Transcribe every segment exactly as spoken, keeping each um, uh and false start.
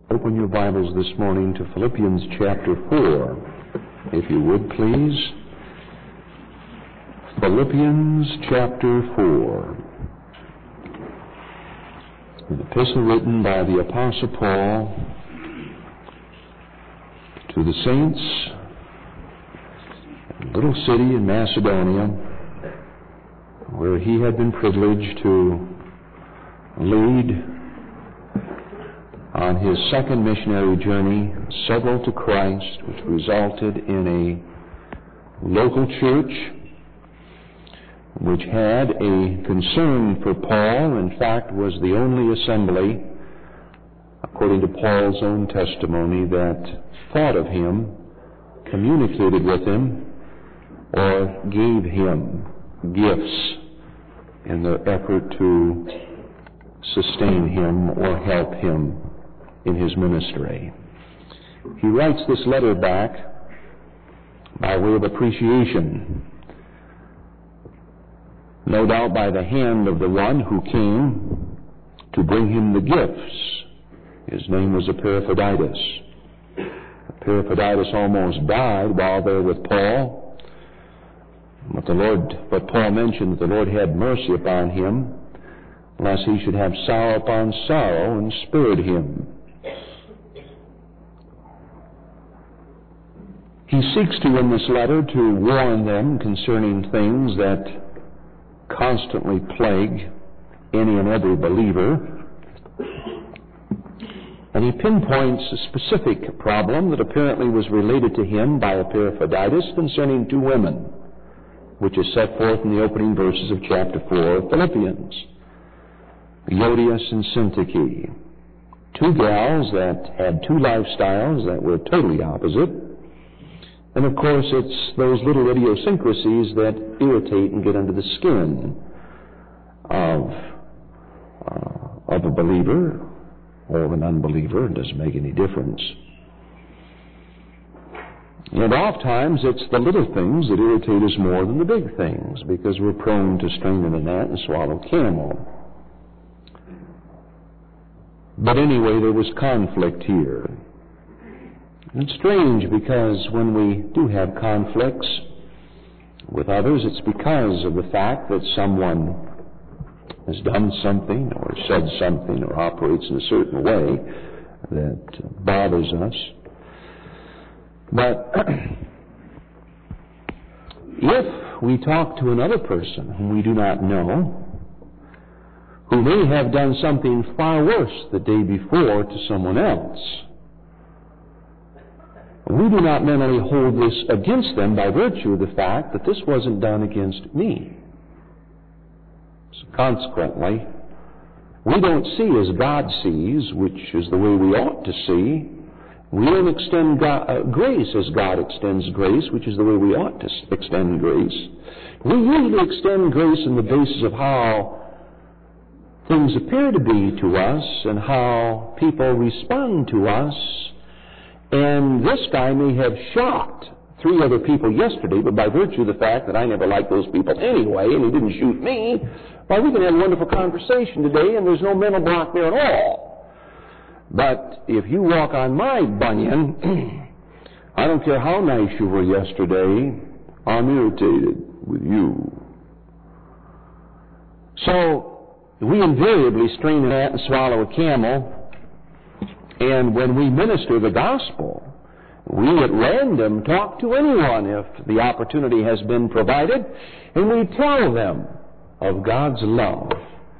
Open your Bibles this morning to Philippians chapter four, if you would, please. Philippians chapter four. An epistle written by the Apostle Paul to the saints in a little city in Macedonia, where he had been privileged to lead on his second missionary journey several to Christ, which resulted in a local church which had a concern for Paul. In fact, was the only assembly, according to Paul's own testimony, that thought of him, communicated with him, or gave him gifts in the effort to sustain him or help him in his ministry. He writes this letter back by way of appreciation, no doubt by the hand of the one who came to bring him the gifts. His name was Epaphroditus. Epaphroditus almost died while there with Paul, but the Lord, but Paul mentioned that the Lord had mercy upon him, lest he should have sorrow upon sorrow, and spared him. He seeks to, in this letter, to warn them concerning things that constantly plague any and every believer. And he pinpoints a specific problem that apparently was related to him by Epaphroditus concerning two women, which is set forth in the opening verses of chapter four of Philippians. Euodias and Syntyche, two gals that had two lifestyles that were totally opposite. And of course, it's those little idiosyncrasies that irritate and get under the skin of, uh, of a believer or of an unbeliever. It doesn't make any difference. And oftentimes, it's the little things that irritate us more than the big things, because we're prone to strain in a gnat and swallow camel. But anyway, there was conflict here. And it's strange, because when we do have conflicts with others, it's because of the fact that someone has done something or said something or operates in a certain way that bothers us. But if we talk to another person whom we do not know, who may have done something far worse the day before to someone else, we do not mentally hold this against them by virtue of the fact that this wasn't done against me. So consequently, we don't see as God sees, which is the way we ought to see. We don't extend God, uh, grace as God extends grace, which is the way we ought to extend grace. We usually extend grace on the basis of how things appear to be to us and how people respond to us. And this guy may have shot three other people yesterday, but by virtue of the fact that I never liked those people anyway, and he didn't shoot me, well, we can have a wonderful conversation today, and there's no mental block there at all. But if you walk on my bunion, I don't care how nice you were yesterday, I'm irritated with you. So we invariably strain a gnat and swallow a camel. And when we minister the gospel, we at random talk to anyone if the opportunity has been provided, and we tell them of God's love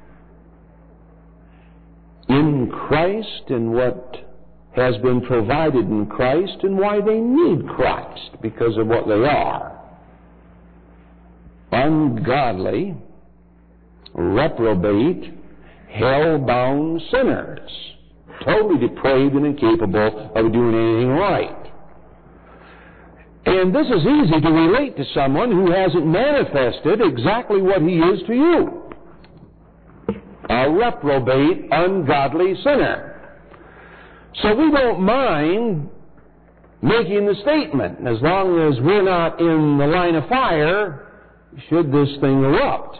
in Christ and what has been provided in Christ and why they need Christ because of what they are. Ungodly, reprobate, hell-bound sinners, totally depraved and incapable of doing anything right. And this is easy to relate to someone who hasn't manifested exactly what he is to you. A reprobate, ungodly sinner. So we don't mind making the statement, as long as we're not in the line of fire, should this thing erupt.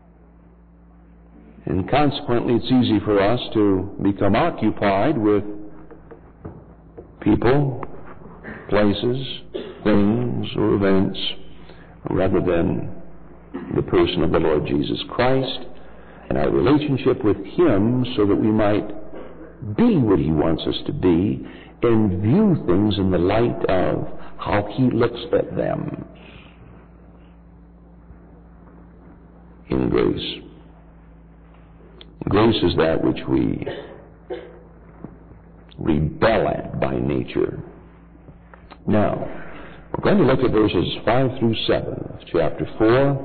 And consequently, it's easy for us to become occupied with people, places, things, or events, rather than the person of the Lord Jesus Christ and our relationship with Him, so that we might be what He wants us to be and view things in the light of how He looks at them in grace. Grace is that which we rebel at by nature. Now, we're going to look at verses five through seven of chapter four.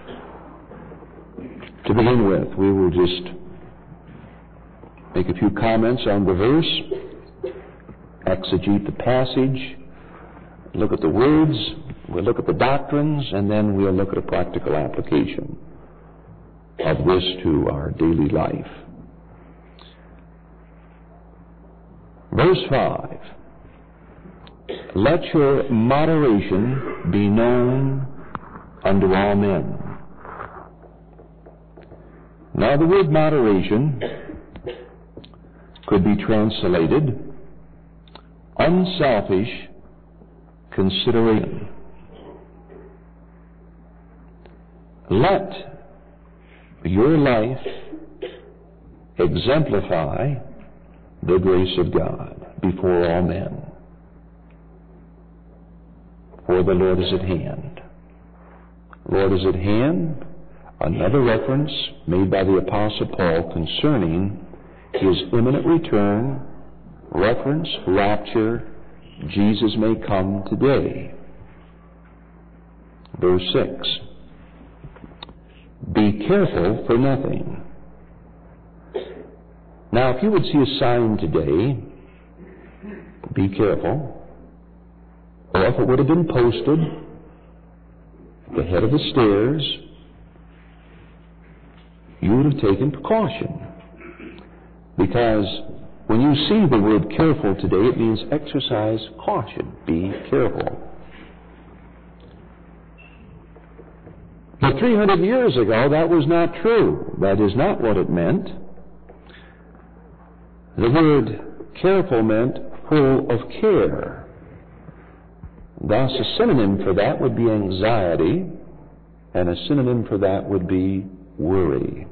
To begin with, we will just make a few comments on the verse, exegete the passage, look at the words, we'll look at the doctrines, and then we'll look at a practical application of this to our daily life. Verse five. Let your moderation be known unto all men. Now the word moderation could be translated unselfish consideration. Let your life exemplify the grace of God before all men. For the Lord is at hand. Lord is at hand, another reference made by the Apostle Paul concerning His imminent return, reference, rapture, Jesus may come today. Verse six. Be careful for nothing. Now, if you would see a sign today, be careful, or if it would have been posted at the head of the stairs, you would have taken precaution. Because when you see the word careful today, it means exercise caution. Be careful. But three hundred years ago, that was not true. That is not what it meant. The word careful meant full of care. Thus, a synonym for that would be anxiety, and a synonym for that would be worry.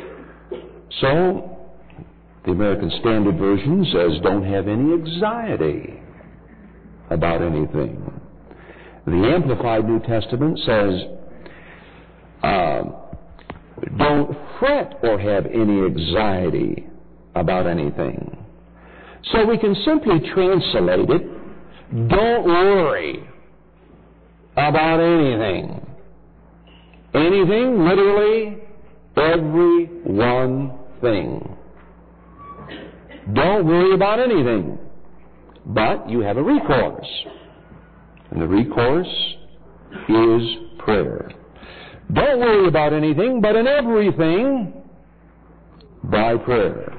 So, the American Standard Version says, don't have any anxiety about anything. The Amplified New Testament says, uh, don't fret or have any anxiety about anything. So we can simply translate it, don't worry about anything. Anything, literally, every one thing. Don't worry about anything. But you have a recourse. And the recourse is prayer. Don't worry about anything, but in everything, by prayer.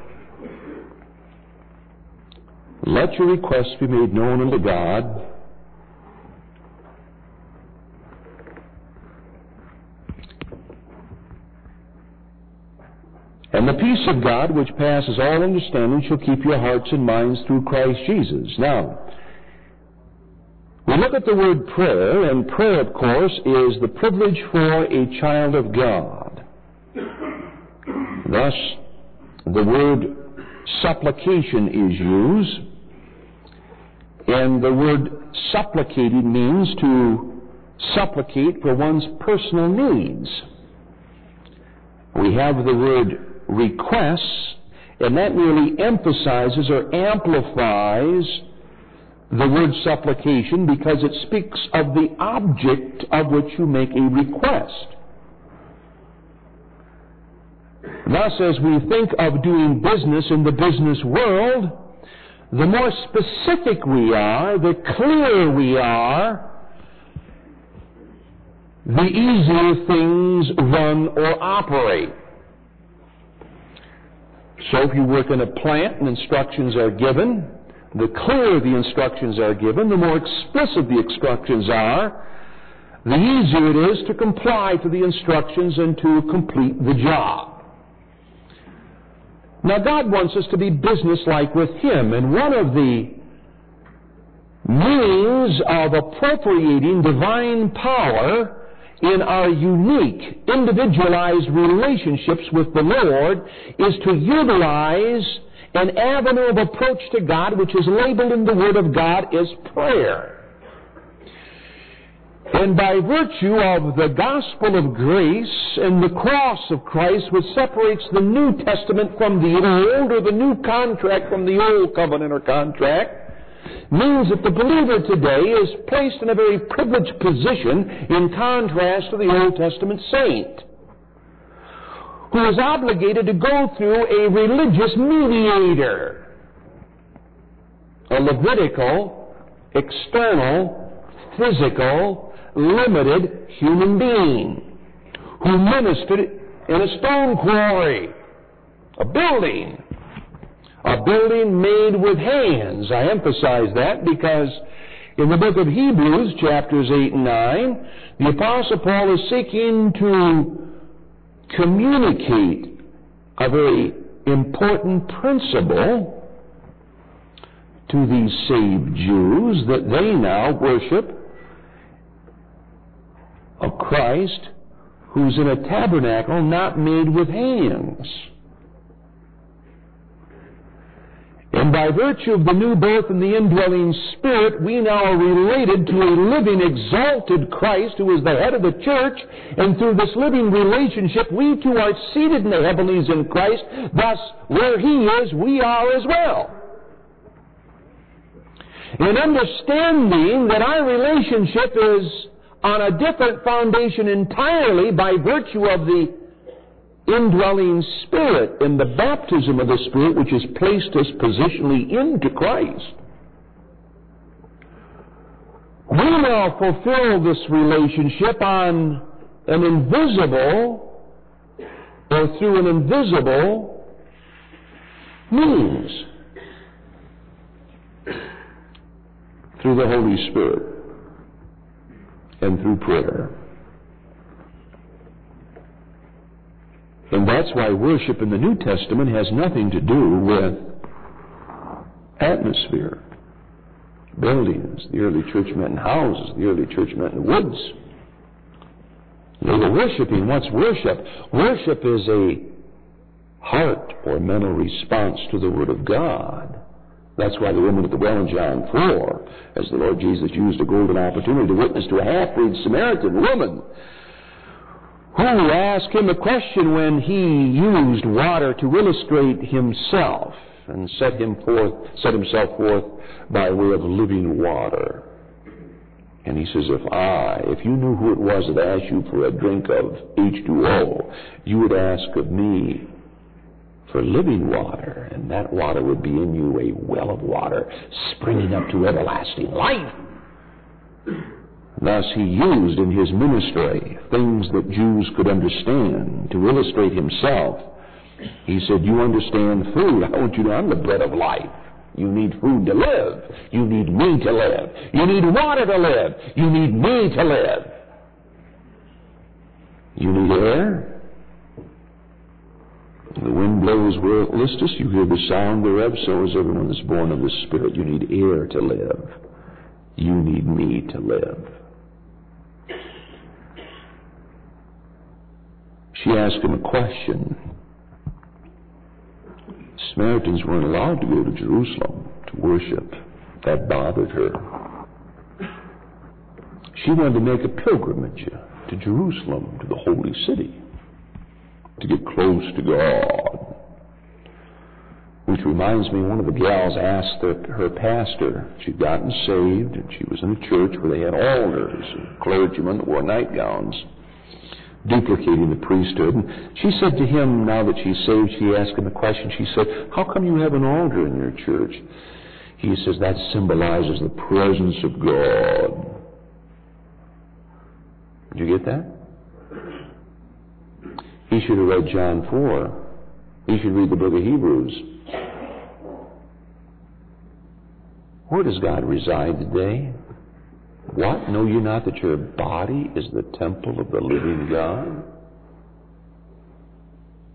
Let your requests be made known unto God. And the peace of God, which passes all understanding, shall keep your hearts and minds through Christ Jesus. Now, we look at the word prayer, and prayer, of course, is the privilege for a child of God. Thus, the word supplication is used, and the word supplicated means to supplicate for one's personal needs. We have the word requests, and that merely emphasizes or amplifies the word supplication because it speaks of the object of which you make a request. Thus, as we think of doing business in the business world, the more specific we are, the clearer we are, the easier things run or operate. So if you work in a plant and instructions are given, the clearer the instructions are given, the more explicit the instructions are, the easier it is to comply to the instructions and to complete the job. Now, God wants us to be businesslike with Him, and one of the means of appropriating divine power in our unique, individualized relationships with the Lord is to utilize an avenue of approach to God which is labeled in the Word of God as prayer. And by virtue of the gospel of grace and the cross of Christ, which separates the New Testament from the Old, or the new contract from the Old covenant or contract, means that the believer today is placed in a very privileged position in contrast to the Old Testament saint, who is obligated to go through a religious mediator, a Levitical, external, physical, limited human being who ministered in a stone quarry, a building, a building made with hands. I emphasize that because in the book of Hebrews, chapters eight and nine, the Apostle Paul is seeking to communicate a very important principle to these saved Jews, that they now worship of Christ who's in a tabernacle not made with hands. And by virtue of the new birth and the indwelling Spirit, we now are related to a living, exalted Christ who is the head of the church, and through this living relationship, we too are seated in the heavenlies in Christ. Thus, where He is, we are as well. And understanding that our relationship is on a different foundation entirely by virtue of the indwelling Spirit and the baptism of the Spirit, which has placed us positionally into Christ. We now fulfill this relationship on an invisible, or through an invisible means, through the Holy Spirit and through prayer. And that's why worship in the New Testament has nothing to do with atmosphere, buildings. The early church met in houses. The early church met in the woods. They were worshiping. What's worship? Worship is a heart or mental response to the Word of God. That's why the woman at the well in John four, as the Lord Jesus used a golden opportunity to witness to a half-breed Samaritan woman who asked him a question when he used water to illustrate himself and set him forth, set himself forth by way of living water. And he says, if I, if you knew who it was that asked you for a drink of H two O, you would ask of me for living water, and that water would be in you a well of water springing up to everlasting life. Thus he used in his ministry things that Jews could understand to illustrate himself. He said, you understand food. I want you to know I'm the bread of life. You need food to live. You need me to live. You need water to live. You need me to live. You need air. The wind blows where it listeth, you hear the sound thereof, so is everyone that's born of the Spirit. You need air to live. You need me to live. She asked him a question. Samaritans weren't allowed to go to Jerusalem to worship. That bothered her. She wanted to make a pilgrimage to Jerusalem, to the holy city, to get close to God. Which reminds me, one of the gals asked the, her pastor, she'd gotten saved, and she was in a church where they had alders and clergymen that wore nightgowns, duplicating the priesthood. And she said to him, now that she's saved, she asked him a question. She said, how come you have an altar in your church? He says, that symbolizes the presence of God. Did you get that? He should have read John four. He should read the book of Hebrews. Where does God reside today? What? Know you not that your body is the temple of the living God?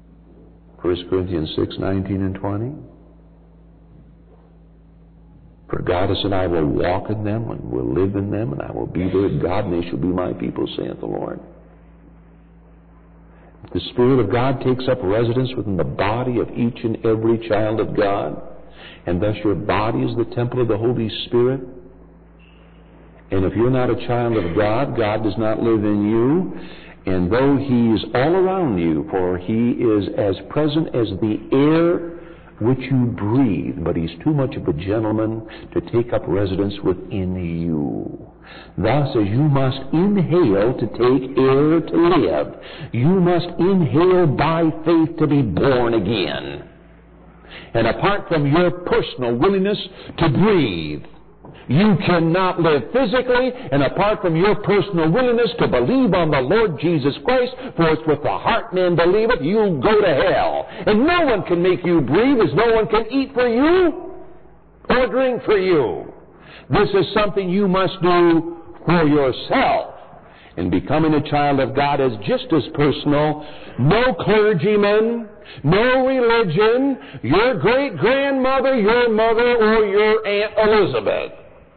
First Corinthians six, nineteen and twenty. For God has said, I will walk in them and will live in them, and I will be their God, and they shall be my people, saith the Lord. If the Spirit of God takes up residence within the body of each and every child of God, and thus your body is the temple of the Holy Spirit, and if you're not a child of God, God does not live in you, and though He is all around you, for He is as present as the air which you breathe, but He's too much of a gentleman to take up residence within you. Thus, as you must inhale to take air to live, you must inhale by faith to be born again. And apart from your personal willingness to breathe, you cannot live physically, and apart from your personal willingness to believe on the Lord Jesus Christ, for it's with the heart man believeth, you'll go to hell. And no one can make you breathe, as no one can eat for you or drink for you. This is something you must do for yourself. And becoming a child of God is just as personal. No clergyman, no religion, your great-grandmother, your mother, or your Aunt Elizabeth.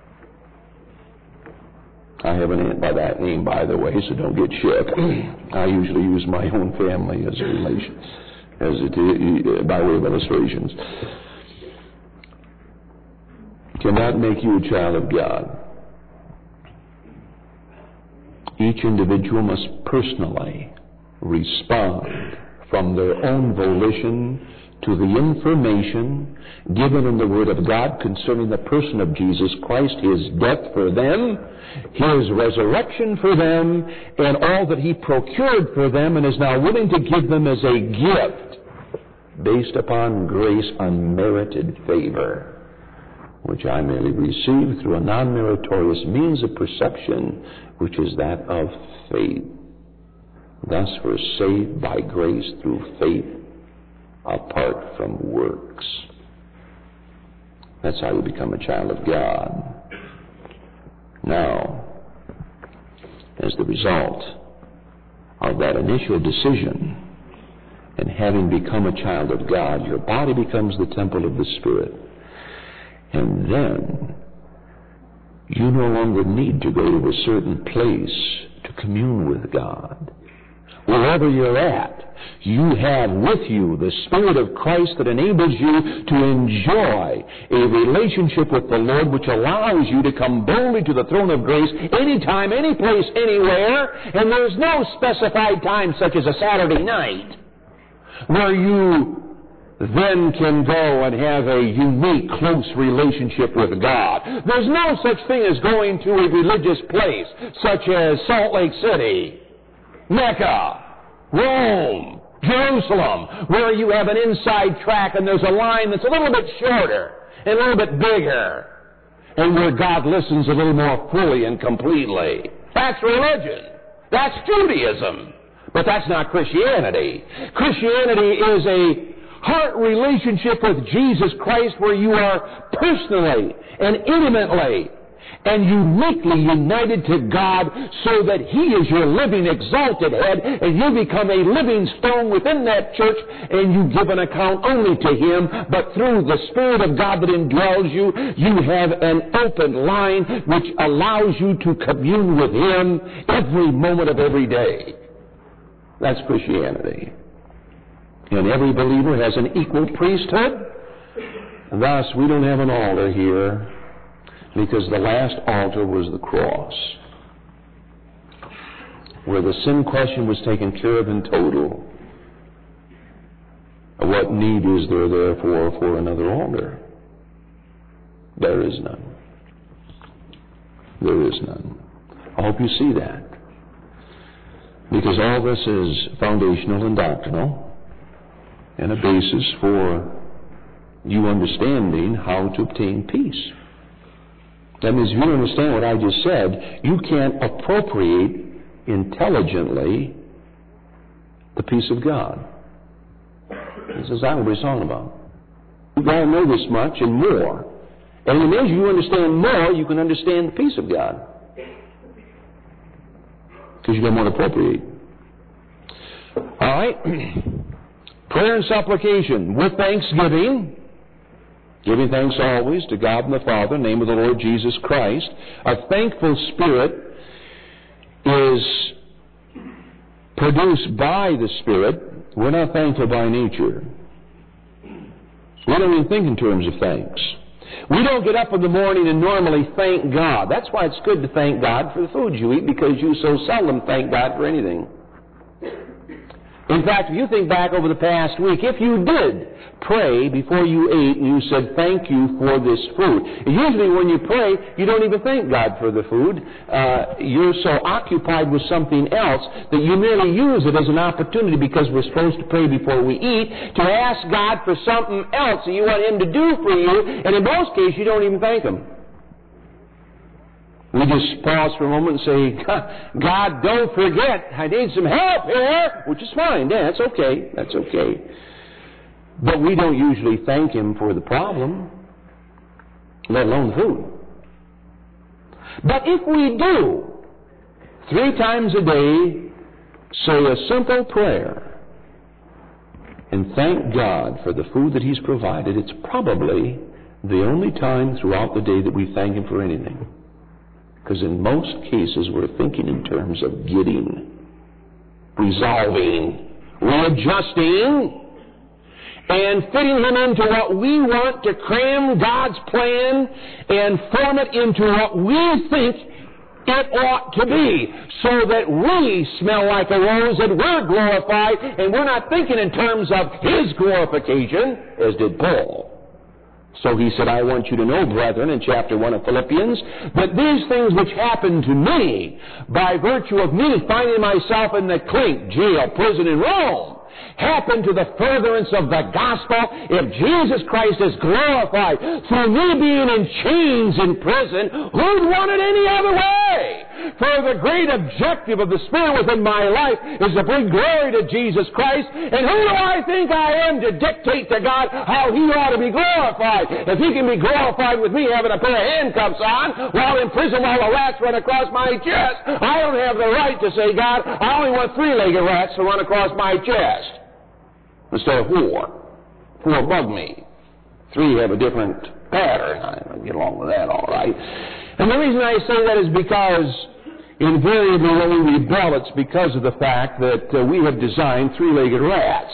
I have an aunt by that name, by the way, so don't get shook. I usually use my own family as a relation, as it, by way of illustrations. Cannot make you a child of God. Each individual must personally respond from their own volition to the information given in the Word of God concerning the person of Jesus Christ, His death for them, His resurrection for them, and all that He procured for them and is now willing to give them as a gift based upon grace, unmerited favor, which I merely received through a non-meritorious means of perception, which is that of faith. Thus we're saved by grace through faith apart from works. That's how you become a child of God. Now, as the result of that initial decision, and having become a child of God, your body becomes the temple of the Spirit. And then you no longer need to go to a certain place to commune with God. Wherever you're at, you have with you the Spirit of Christ that enables you to enjoy a relationship with the Lord, which allows you to come boldly to the throne of grace anytime, any place, anywhere, and there's no specified time such as a Saturday night where you then can go and have a unique, close relationship with God. There's no such thing as going to a religious place such as Salt Lake City, Mecca, Rome, Jerusalem, where you have an inside track and there's a line that's a little bit shorter and a little bit bigger, and where God listens a little more fully and completely. That's religion. That's Judaism. But that's not Christianity. Christianity is a heart relationship with Jesus Christ where you are personally and intimately and uniquely united to God so that He is your living, exalted head, and you become a living stone within that church, and you give an account only to Him, but through the Spirit of God that indwells you, you have an open line which allows you to commune with Him every moment of every day. That's Christianity. And every believer has an equal priesthood. Thus, we don't have an altar here because the last altar was the cross, where the sin question was taken care of in total. What need is there, therefore, for another altar? There is none. There is none. I hope you see that. Because all this is foundational and doctrinal, and a basis for you understanding how to obtain peace. That means if you understand what I just said, you can't appropriate intelligently the peace of God. This is exactly what he's talking about. You've got to know this much and more. And as you understand more, you can understand the peace of God. Because you got more to appropriate. All right. Prayer and supplication with thanksgiving Giving thanks always to God and the Father in the name of the Lord Jesus Christ. A thankful spirit is produced by the Spirit. We're not thankful by nature. We don't even think in terms of thanks. We don't get up in the morning and normally thank God. That's why it's good to thank God for the food you eat, because you so seldom thank God for anything. In fact, if you think back over the past week, if you did pray before you ate and you said, thank you for this food. Usually when you pray, you don't even thank God for the food. Uh, you're so occupied with something else that you merely use it as an opportunity, because we're supposed to pray before we eat, to ask God for something else that you want Him to do for you, and in most cases you don't even thank Him. We just pause for a moment and say, God, don't forget, I need some help here, which is fine. Yeah, that's okay. That's okay. But we don't usually thank Him for the problem, let alone the food. But if we do, three times a day, say a simple prayer and thank God for the food that He's provided, it's probably the only time throughout the day that we thank Him for anything. Because in most cases, we're thinking in terms of getting, resolving, readjusting, and fitting Him into what we want, to cram God's plan and form it into what we think it ought to be, so that we smell like a rose and we're glorified, and we're not thinking in terms of His glorification, as did Paul. So he said, I want you to know, brethren, in chapter one of Philippians, that these things which happened to me, by virtue of me finding myself in the clink, jail, prison in Rome, happened to the furtherance of the gospel. If Jesus Christ is glorified through me being in chains in prison, who'd want it any other way? For the great objective of the Spirit within my life is to bring glory to Jesus Christ. And who do I think I am to dictate to God how He ought to be glorified? If He can be glorified with me having a pair of handcuffs on while in prison while the rats run across my chest, I don't have the right to say, God, I only want three-legged rats to run across my chest instead of four. Four bug me. Three have a different pattern. I get along with that all right. And the reason I say that is because invariably when we rebel, it's because of the fact that uh, we have designed three-legged rats,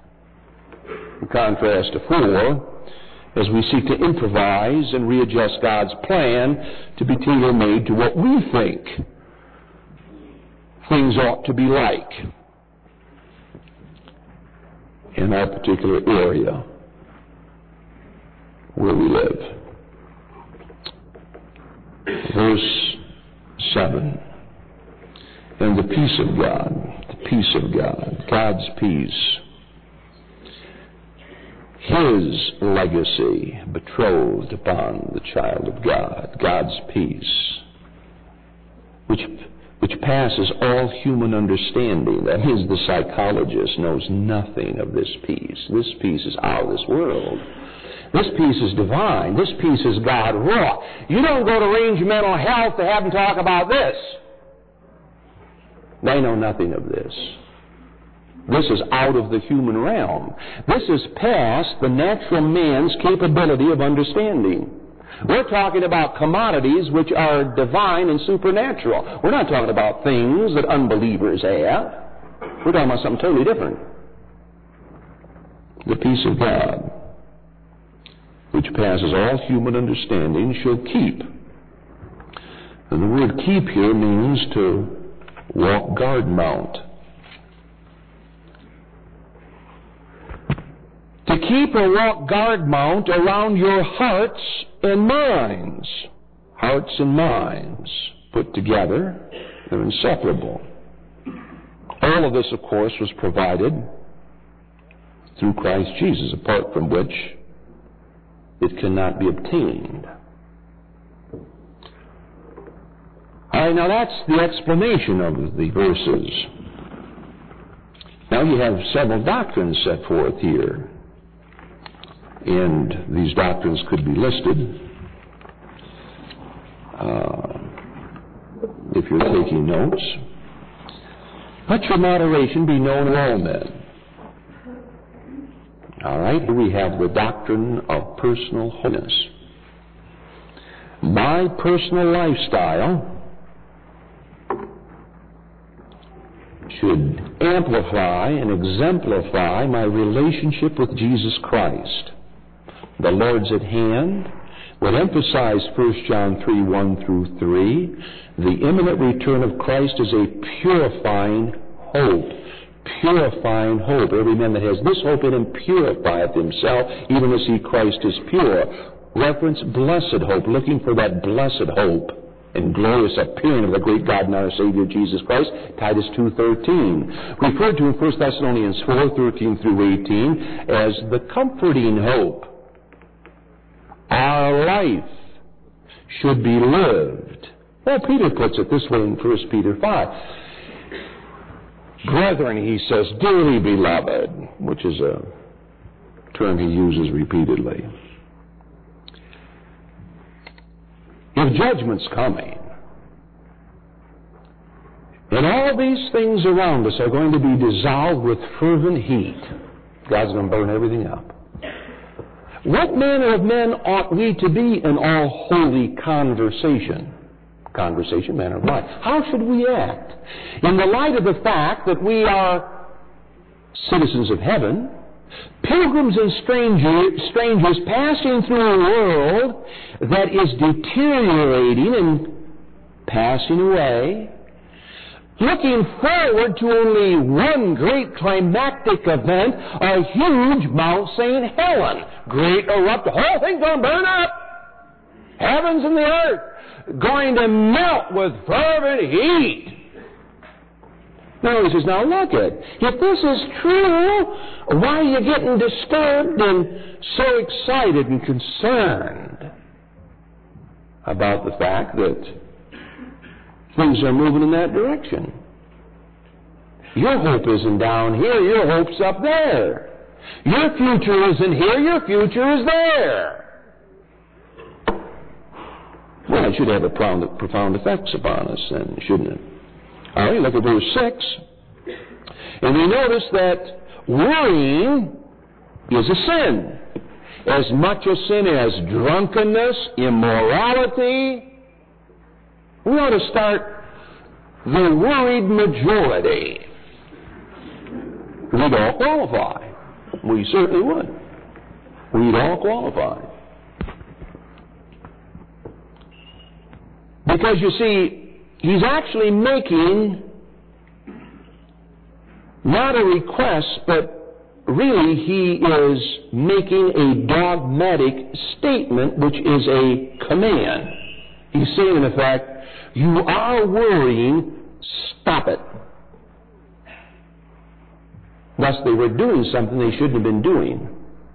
in contrast to four, as we seek to improvise and readjust God's plan to be tailor-made to what we think things ought to be like in our particular area where we live. Verse seven. And the peace of God, the peace of God, God's peace, His legacy betrothed upon the child of God, God's peace, which which passes all human understanding. That is, the psychologist knows nothing of this peace. This peace is out of this world. This peace is divine. This peace is God wrought. You don't go to Range Mental Health to have them talk about this. They know nothing of this. This is out of the human realm. This is past the natural man's capability of understanding. We're talking about commodities which are divine and supernatural. We're not talking about things that unbelievers have. We're talking about something totally different. The peace of God, which passes all human understanding, shall keep. And the word keep here means to walk guard mount. To keep or walk guard mount around your hearts and minds. Hearts and minds put together, they're inseparable. All of this, of course, was provided through Christ Jesus, apart from which it cannot be obtained. All right, now that's the explanation of the verses. Now you have several doctrines set forth here. And these doctrines could be listed. Uh, if you're taking notes. Let your moderation be known of all men. All right, here we have the doctrine of personal holiness. My personal lifestyle should amplify and exemplify my relationship with Jesus Christ. The Lord's at hand would emphasize First John three, one through three. The imminent return of Christ is a purifying hope. Purifying hope. Every man that has this hope in him purifieth himself, even as he, Christ, is pure. Reference blessed hope, looking for that blessed hope and glorious appearing of the great God and our Savior Jesus Christ, Titus two thirteen. Referred to in First Thessalonians four, thirteen through eighteen as the comforting hope. Our life should be lived. Well, Peter puts it this way in First Peter five. Brethren, he says, dearly beloved, which is a term he uses repeatedly. If judgment's coming, and all these things around us are going to be dissolved with fervent heat, God's going to burn everything up. What manner of men ought we to be in all holy conversation? Conversation, manner of life. How should we act? In the light of the fact that we are citizens of heaven, pilgrims and stranger, strangers passing through a world that is deteriorating and passing away, looking forward to only one great climactic event, a huge Mount Saint Helen. Great erupt, the whole thing's going to burn up. Heavens and the earth going to melt with fervent heat. Now he says, now look it. If this is true, why are you getting disturbed and so excited and concerned about the fact that things are moving in that direction? Your hope isn't down here, your hope's up there. Your future isn't here, your future is there. Well, it should have a profound, profound effects upon us then, shouldn't it? All right, look at verse six. And we notice that worrying is a sin. As much a sin as drunkenness, immorality. We ought to start the worried majority. We'd all qualify. We certainly would. We'd all qualify. Because you see, he's actually making not a request, but really he is making a dogmatic statement, which is a command. He's saying, in effect, you are worrying, stop it. Thus, they were doing something they shouldn't have been doing.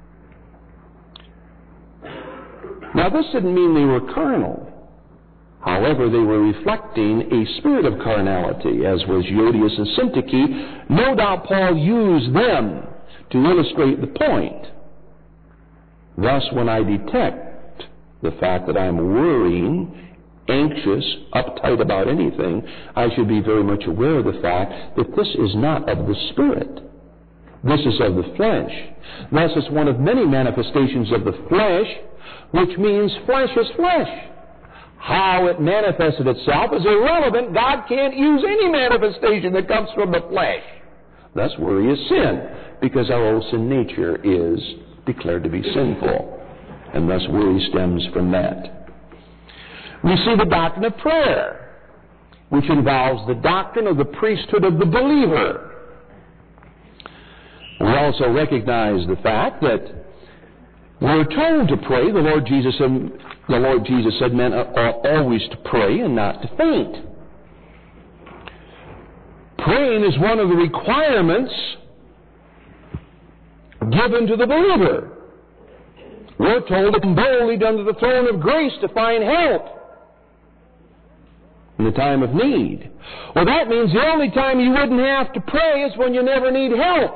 Now, this didn't mean they were carnal. However, they were reflecting a spirit of carnality, as was Euodias and Syntyche. No doubt Paul used them to illustrate the point. Thus, when I detect the fact that I'm worrying, anxious, uptight about anything, I should be very much aware of the fact that this is not of the Spirit. This is of the flesh. Thus, it's one of many manifestations of the flesh, which means flesh is flesh. How it manifested itself is irrelevant. God can't use any manifestation that comes from the flesh. Thus, worry is sin, because our old sin nature is declared to be sinful. And thus, worry stems from that. We see the doctrine of prayer, which involves the doctrine of the priesthood of the believer. We also recognize the fact that we're told to pray. The Lord Jesus said, the Lord Jesus said men ought always to pray and not to faint. Praying is one of the requirements given to the believer. We're told to come boldly unto the throne of grace to find help in the time of need. Well, that means the only time you wouldn't have to pray is when you never need help.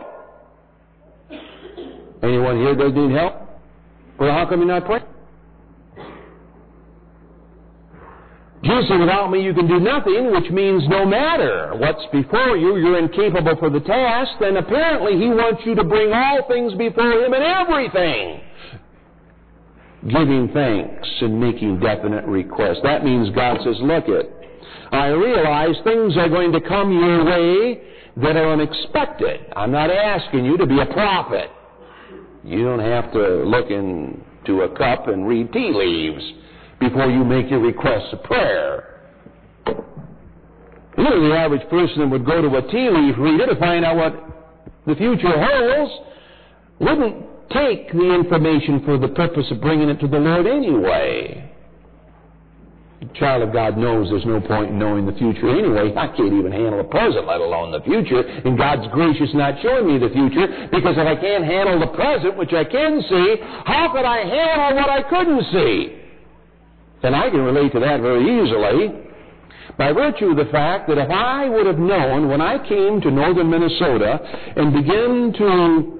Anyone here does need help? Well, how come you're not praying? Jesus said, without me you can do nothing, which means no matter what's before you, you're incapable for the task. Then apparently he wants you to bring all things before him in everything, giving thanks and making definite requests. That means God says, look it, I realize things are going to come your way that are unexpected. I'm not asking you to be a prophet. You don't have to look into a cup and read tea leaves before you make your requests of prayer. You know, the average person that would go to a tea leaf reader to find out what the future holds wouldn't take the information for the purpose of bringing it to the Lord anyway. The child of God knows there's no point in knowing the future anyway. I can't even handle the present, let alone the future. And God's gracious not showing me the future, because if I can't handle the present, which I can see, how could I handle what I couldn't see? And I can relate to that very easily by virtue of the fact that if I would have known when I came to northern Minnesota and began to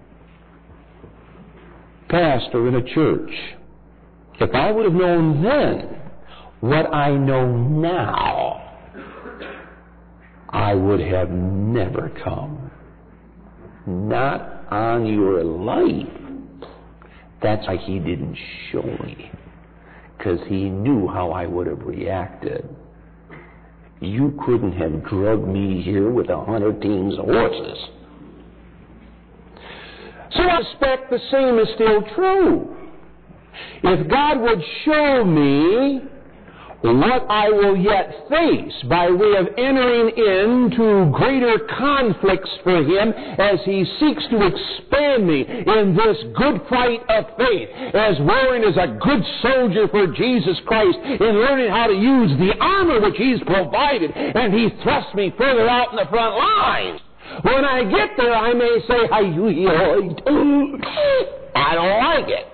pastor in a church, if I would have known then what I know now, I would have never come. Not on your life. That's why he didn't show me, because he knew how I would have reacted. You couldn't have drugged me here with a hundred teams of horses. So I suspect the same is still true. If God would show me what I will yet face by way of entering into greater conflicts for him as he seeks to expand me in this good fight of faith, as warring as a good soldier for Jesus Christ, in learning how to use the armor which he's provided, and he thrusts me further out in the front lines. When I get there, I may say, I don't like it.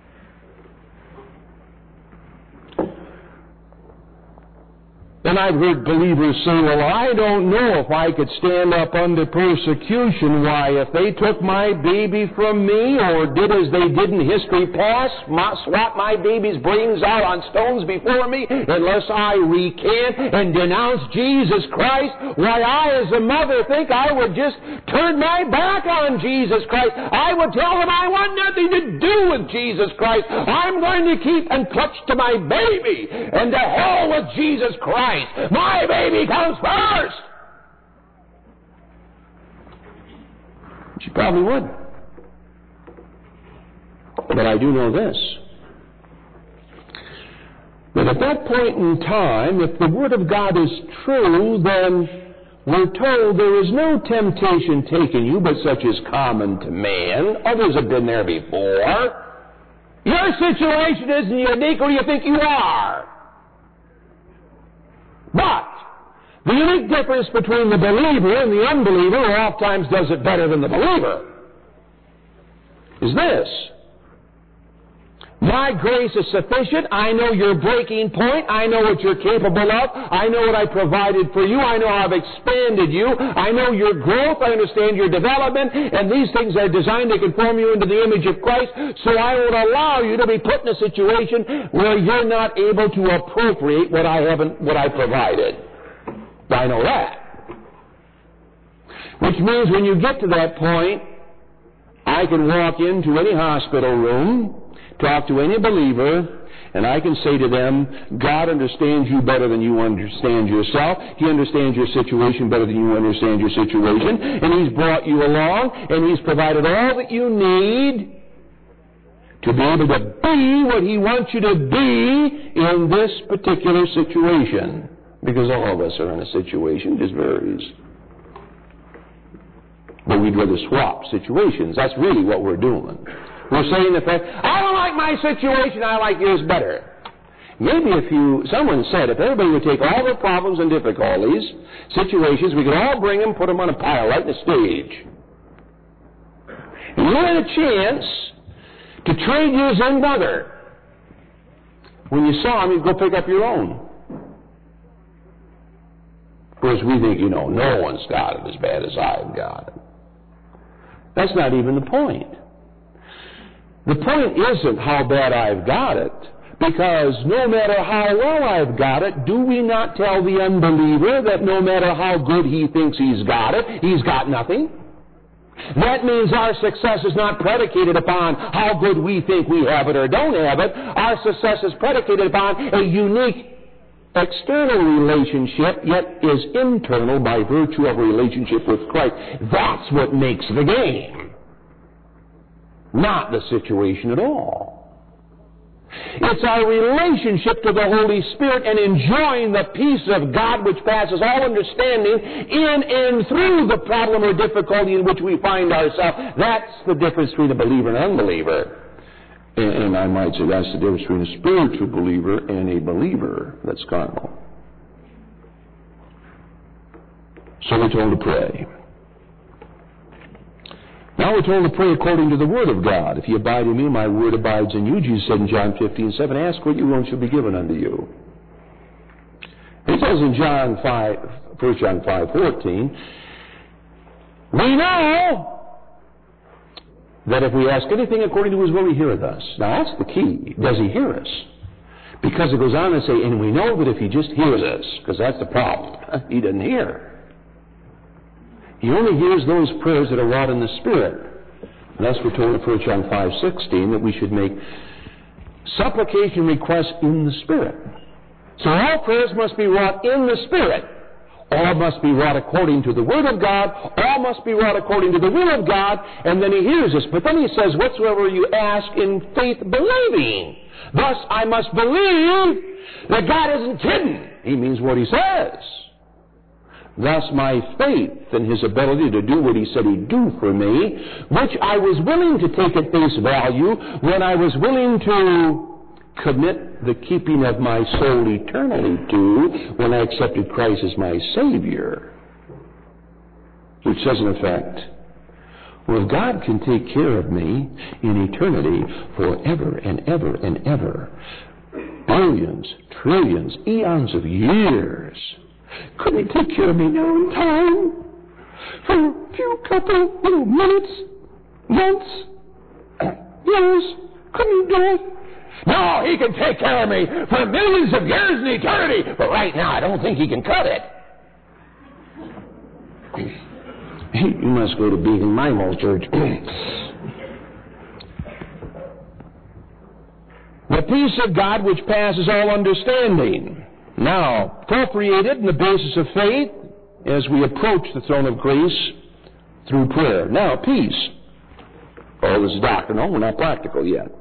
And I've heard believers say, well, I don't know if I could stand up under persecution. Why, if they took my baby from me, or did as they did in history past, swat my baby's brains out on stones before me, unless I recant and denounce Jesus Christ, why, I as a mother think I would just turn my back on Jesus Christ. I would tell them I want nothing to do with Jesus Christ. I'm going to keep and clutch to my baby, and to hell with Jesus Christ. My baby comes first. She probably would. But I do know this, that at that point in time, if the Word of God is true, then we're told there is no temptation taken you but such as common to man. Others have been there before. Your situation isn't unique, or you think you are. But the unique difference between the believer and the unbeliever, who oftentimes does it better than the believer, is this. My grace is sufficient. I know your breaking point. I know what you're capable of. I know what I provided for you. I know how I've expanded you. I know your growth. I understand your development. And these things are designed to conform you into the image of Christ. So I won't allow you to be put in a situation where you're not able to appropriate what I haven't, what I provided. I know that. Which means when you get to that point, I can walk into any hospital room, talk to any believer, and I can say to them, God understands you better than you understand yourself. He understands your situation better than you understand your situation. And He's brought you along, and He's provided all that you need to be able to be what He wants you to be in this particular situation. Because all of us are in a situation, it just varies. But we'd rather swap situations. That's really what we're doing. We're saying the fact, I don't like my situation, I like yours better. Maybe if you, someone said, if everybody would take all their problems and difficulties, situations, we could all bring them, put them on a pile right in the stage. And you had a chance to trade yours in brother. When you saw him, you'd go pick up your own. Of course, we think, you know, no one's got it as bad as I've got it. That's not even the point. The point isn't how bad I've got it, Because no matter how well I've got it, do we not tell the unbeliever that no matter how good he thinks he's got it, he's got nothing? That means our success is not predicated upon how good we think we have it or don't have it. Our success is predicated upon a unique external relationship, yet is internal by virtue of a relationship with Christ. That's what makes the game, not the situation at all. It's our relationship to the Holy Spirit and enjoying the peace of God which passes all understanding in and through the problem or difficulty in which we find ourselves. That's the difference between a believer and an unbeliever. And, and I might say that's the difference between a spiritual believer and a believer that's carnal. So we're told to pray. Now we're told to pray according to the Word of God. If you abide in me, my Word abides in you. Jesus said in John fifteen seven, ask what you want shall be given unto you. He says in John five, First John five fourteen, we know that if we ask anything according to His will, He heareth us. Now that's the key. Does He hear us? Because it goes on to say, and we know that if He just hears us, because that's the problem, He doesn't hear. He only hears those prayers that are wrought in the Spirit. And thus we're told in First John five sixteen that we should make supplication requests in the Spirit. So all prayers must be wrought in the Spirit. All must be wrought according to the Word of God. All must be wrought according to the will of God. And then He hears us. But then He says, whatsoever you ask in faith believing. Thus I must believe that God isn't kidding. He means what He says. Thus my faith in His ability to do what He said He'd do for me, which I was willing to take at face value when I was willing to commit the keeping of my soul eternally to when I accepted Christ as my Savior. Which says in effect, well, if God can take care of me in eternity forever and ever and ever, billions, trillions, eons of years, couldn't He take care of me now in time? For a few couple little minutes, months, years? Couldn't He do it? No, He can take care of me for millions of years in eternity. But right now, I don't think He can cut it. You must go to Beacon Bible Church. The peace of God which passes all understanding. Now, appropriated in the basis of faith as we approach the throne of grace through prayer. Now, peace. Oh, this is doctrinal. We're not practical yet.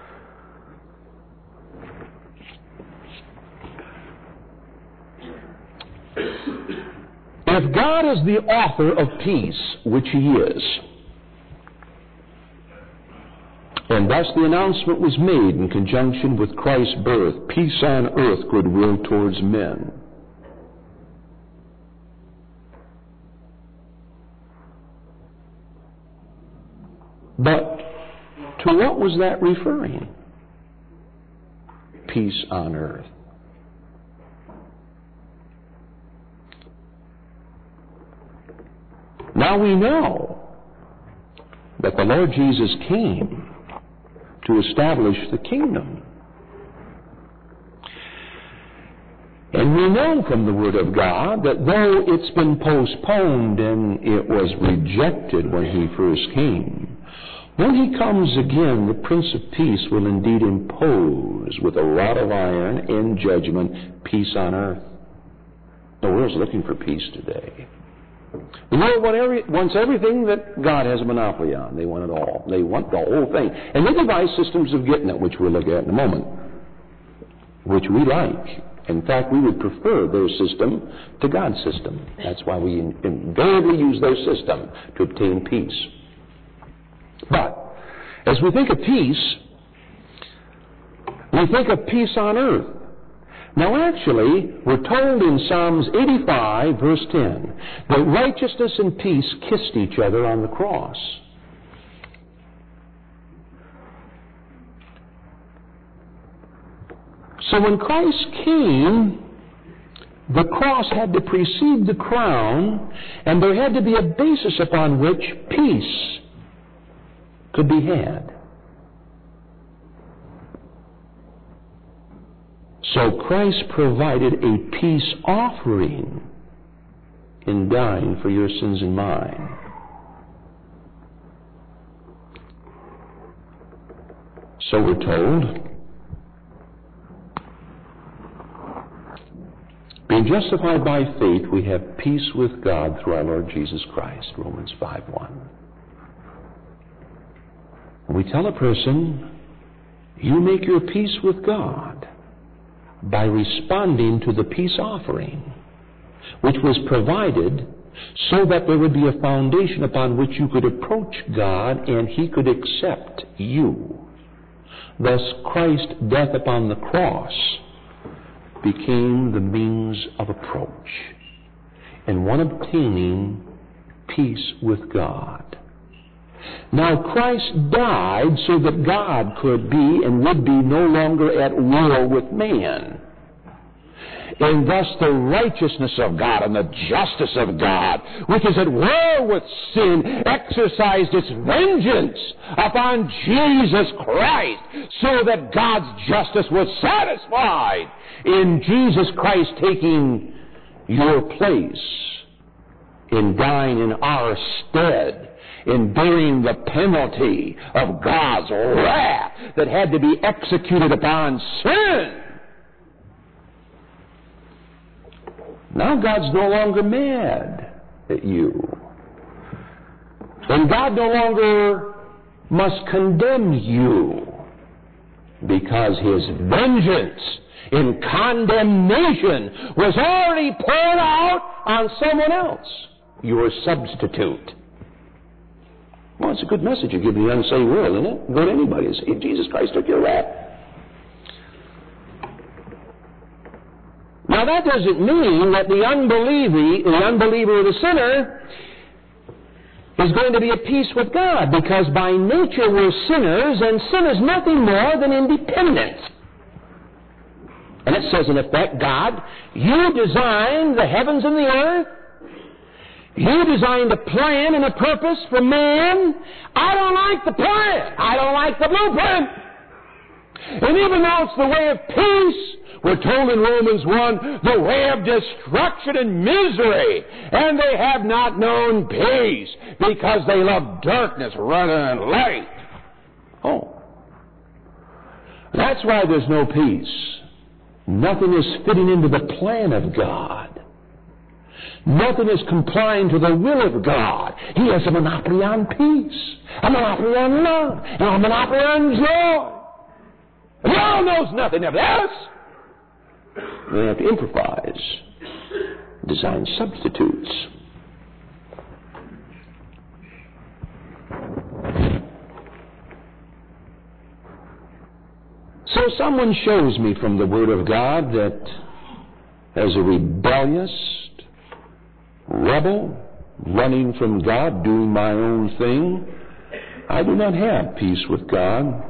If God is the author of peace, which He is, and thus the announcement was made in conjunction with Christ's birth, peace on earth, goodwill towards men. But to what was that referring? Peace on earth. Now we know that the Lord Jesus came to establish the kingdom. And we know from the Word of God that though it's been postponed and it was rejected when He first came, when He comes again, the Prince of Peace will indeed impose with a rod of iron in judgment peace on earth. The world's looking for peace today. The world want every, wants everything that God has a monopoly on. They want it all. They want the whole thing. And they devise systems of getting it, which we'll look at in a moment, which we like. In fact, we would prefer their system to God's system. That's why we invariably use their system to obtain peace. But as we think of peace, we think of peace on earth. Now actually, we're told in Psalms eighty-five, verse ten, that righteousness and peace kissed each other on the cross. So when Christ came, the cross had to precede the crown, and there had to be a basis upon which peace could be had. So Christ provided a peace offering in dying for your sins and mine. So we're told, being justified by faith, we have peace with God through our Lord Jesus Christ, Romans five one. We tell a person, you make your peace with God by responding to the peace offering, which was provided so that there would be a foundation upon which you could approach God and He could accept you. Thus, Christ's death upon the cross became the means of approach and one obtaining peace with God. Now, Christ died so that God could be and would be no longer at war with man. And thus the righteousness of God and the justice of God, which is at war with sin, exercised its vengeance upon Jesus Christ, so that God's justice was satisfied in Jesus Christ taking your place, in dying in our stead, in bearing the penalty of God's wrath that had to be executed upon sin. Now God's no longer mad at you. And God no longer must condemn you, because His vengeance in condemnation was already poured out on someone else, your substitute. Well, it's a good message you give the unsaved world, isn't it? Go to anybody and say, Jesus Christ took your wrath. Now, that doesn't mean that the unbeliever, the unbeliever or the sinner is going to be at peace with God, because by nature we're sinners, and sin is nothing more than independence. And it says, in effect, God, you designed the heavens and the earth. You designed a plan and a purpose for man. I don't like the plan. I don't like the blueprint. And even though it's the way of peace, we're told in Romans one, the way of destruction and misery, and they have not known peace, because they love darkness rather than light. Oh. That's why there's no peace. Nothing is fitting into the plan of God. Nothing is complying to the will of God. He has a monopoly on peace, a monopoly on love, and a monopoly on joy. And the world knows nothing of this. They have to improvise, design substitutes. So someone shows me from the Word of God that as a rebellious rebel, running from God, doing my own thing, I do not have peace with God.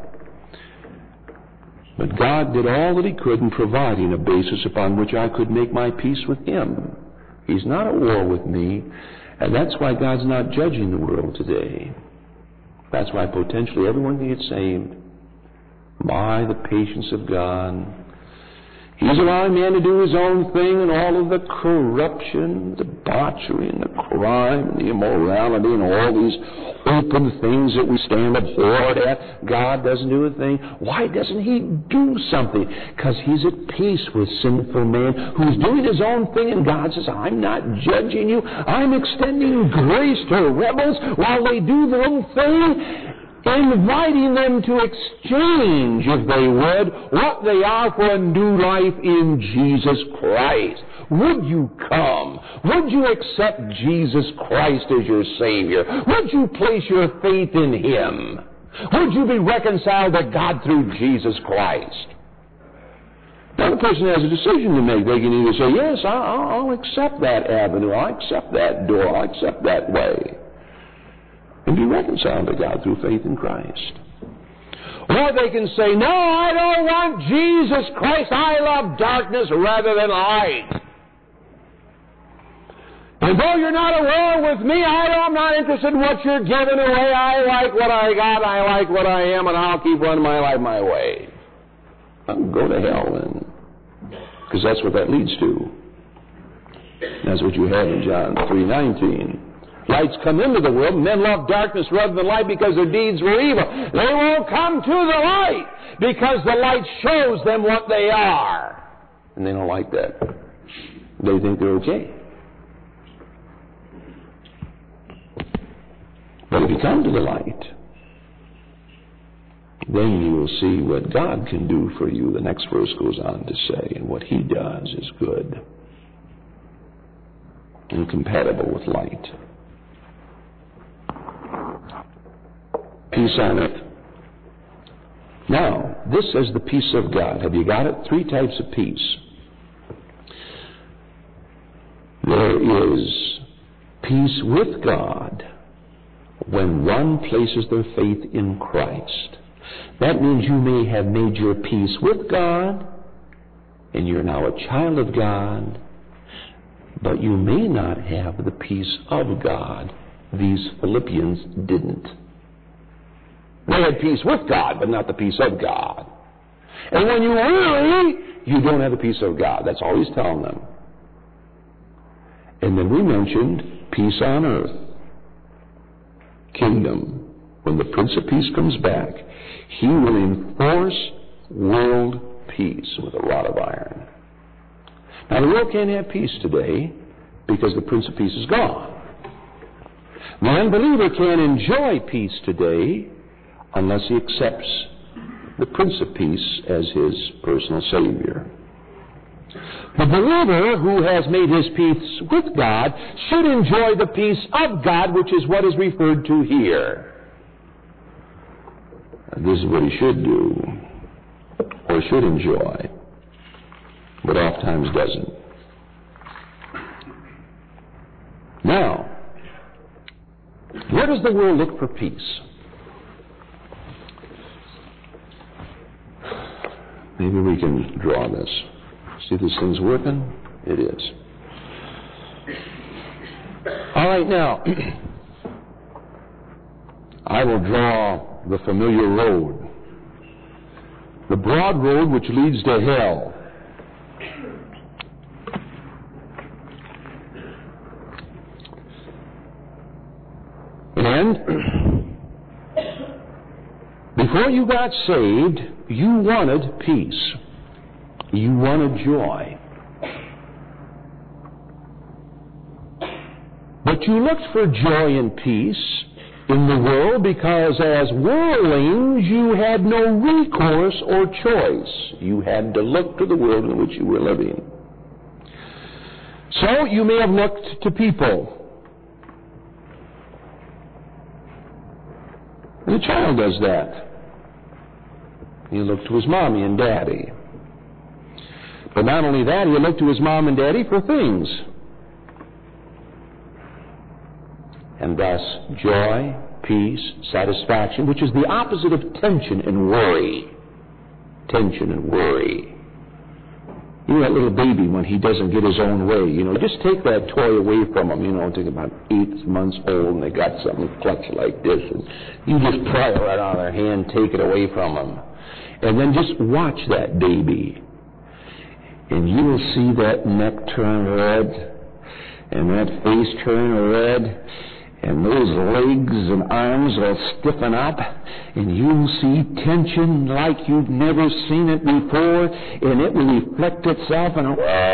But God did all that He could in providing a basis upon which I could make my peace with Him. He's not at war with me, and that's why God's not judging the world today. That's why potentially everyone can get saved. My, the patience of God. He's allowing man to do his own thing, and all of the corruption, the debauchery, and the crime, and the immorality, and all these open things that we stand abhorred at. God doesn't do a thing. Why doesn't He do something? Because He's at peace with sinful man who's doing his own thing, and God says, I'm not judging you. I'm extending grace to rebels while they do their own thing, inviting them to exchange, if they would, what they are for a new life in Jesus Christ. Would you come? Would you accept Jesus Christ as your Savior? Would you place your faith in Him? Would you be reconciled to God through Jesus Christ? Now, the person has a decision to make. They can either say, yes, I'll, I'll accept that avenue. I'll accept that door. I'll accept that way, and be reconciled to God through faith in Christ. Or they can say, no, I don't want Jesus Christ. I love darkness rather than light. And though you're not at war with me, I don't, I'm not interested in what you're giving away. I like what I got. I like what I am, and I'll keep running my life my way. I'll go to hell then. Because that's what that leads to. That's what you have in John three nineteen. Light's come into the world, and men love darkness rather than light because their deeds were evil. They won't come to the light because the light shows them what they are. And they don't like that. They think they're okay. But if you come to the light, then you will see what God can do for you. The next verse goes on to say, and what He does is good and compatible with light. Peace on earth. Now, this is the peace of God. Have you got it? Three types of peace. There is peace with God when one places their faith in Christ. That means you may have made your peace with God, and you're now a child of God, but you may not have the peace of God. These Philippians didn't. They had peace with God, but not the peace of God. And when you really, you don't have the peace of God. That's all he's telling them. And then we mentioned peace on earth. Kingdom. When the Prince of Peace comes back, he will enforce world peace with a rod of iron. Now, the world can't have peace today because the Prince of Peace is gone. The unbeliever can't enjoy peace today unless he accepts the Prince of Peace as his personal Savior. The believer who has made his peace with God should enjoy the peace of God, which is what is referred to here. This is what he should do, or should enjoy, but oftentimes doesn't. Now, where does the world look for peace? Maybe we can draw this. See if this thing's working? It is. All right, now, I will draw the familiar road. The broad road which leads to hell. And before you got saved, you wanted peace. You wanted joy. But you looked for joy and peace in the world because as worldlings you had no recourse or choice. You had to look to the world in which you were living. So you may have looked to people. And the child does that. He looked to his mommy and daddy. But not only that, he looked to his mom and daddy for things. And thus, joy, peace, satisfaction, which is the opposite of tension and worry. Tension and worry. You know that little baby when he doesn't get his own way, you know, just take that toy away from him, you know, take about eight months old and they got something clutched like this, and you just pry it right out of their hand, take it away from them. And then just watch that baby. And you will see that neck turn red, and that face turn red, and those legs and arms will stiffen up, and you'll see tension like you've never seen it before, and it will reflect itself in a...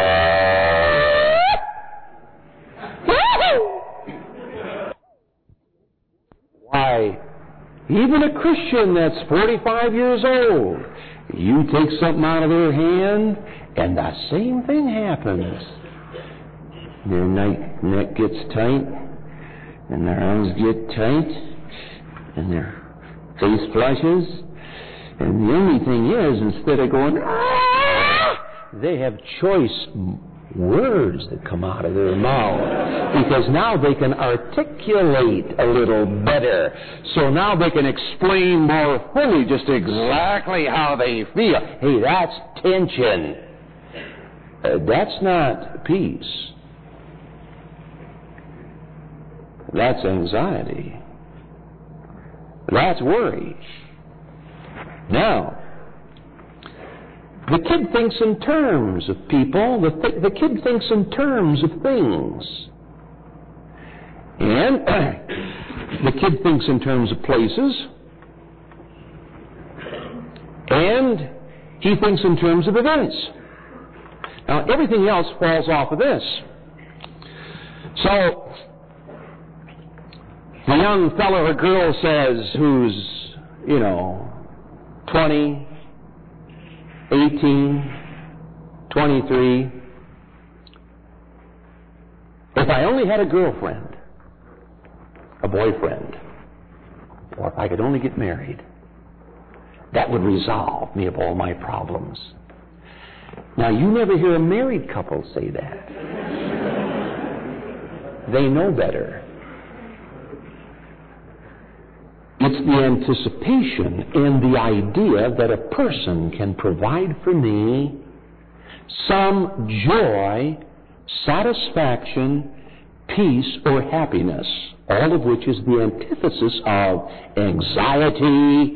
Why, even a Christian that's forty-five years old, you take something out of their hand, and the same thing happens. Their neck, neck gets tight, and their arms get tight, and their face flushes, and the only thing is, instead of going, ah, they have choice words that come out of their mouth, because now they can articulate a little better. So now they can explain more fully just exactly how they feel. Hey, that's tension. Uh, that's not peace. That's anxiety. That's worry. Now, The kid thinks in terms of people. The, th- the kid thinks in terms of things. And the kid thinks in terms of places. And he thinks in terms of events. Now, everything else falls off of this. So, the young fellow or girl says, who's, you know, twenty, eighteen, twenty-three, if I only had a girlfriend, a boyfriend, or if I could only get married, that would resolve me of all my problems. Now, you never hear a married couple say that. They know better. It's the anticipation and the idea that a person can provide for me some joy, satisfaction, peace, or happiness, all of which is the antithesis of anxiety,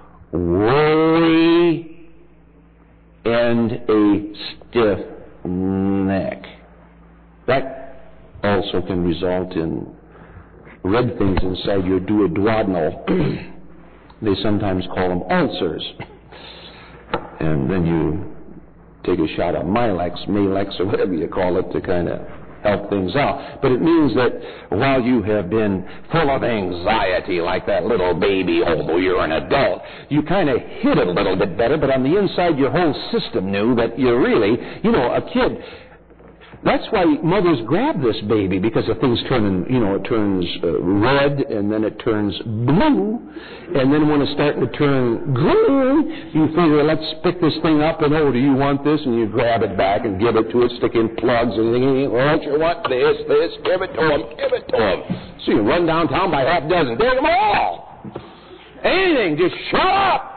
worry, and a stiff neck. That also can result in red things inside your duodenal. They sometimes call them ulcers. And then you take a shot of Milex, Malex, or whatever you call it to kind of help things out. But it means that while you have been full of anxiety like that little baby, although you're an adult, you kind of hid it a little bit better, but on the inside your whole system knew that you're really, you know, a kid. That's why mothers grab this baby, because the thing's turning, you know, it turns uh, red, and then it turns blue, and then when it's starting to turn green, you figure, let's pick this thing up, and oh, do you want this? And you grab it back and give it to it, stick in plugs, and you think, well, don't you want this, this, give it to him, give it to him. So you run downtown by half dozen, take them all. Anything, just shut up.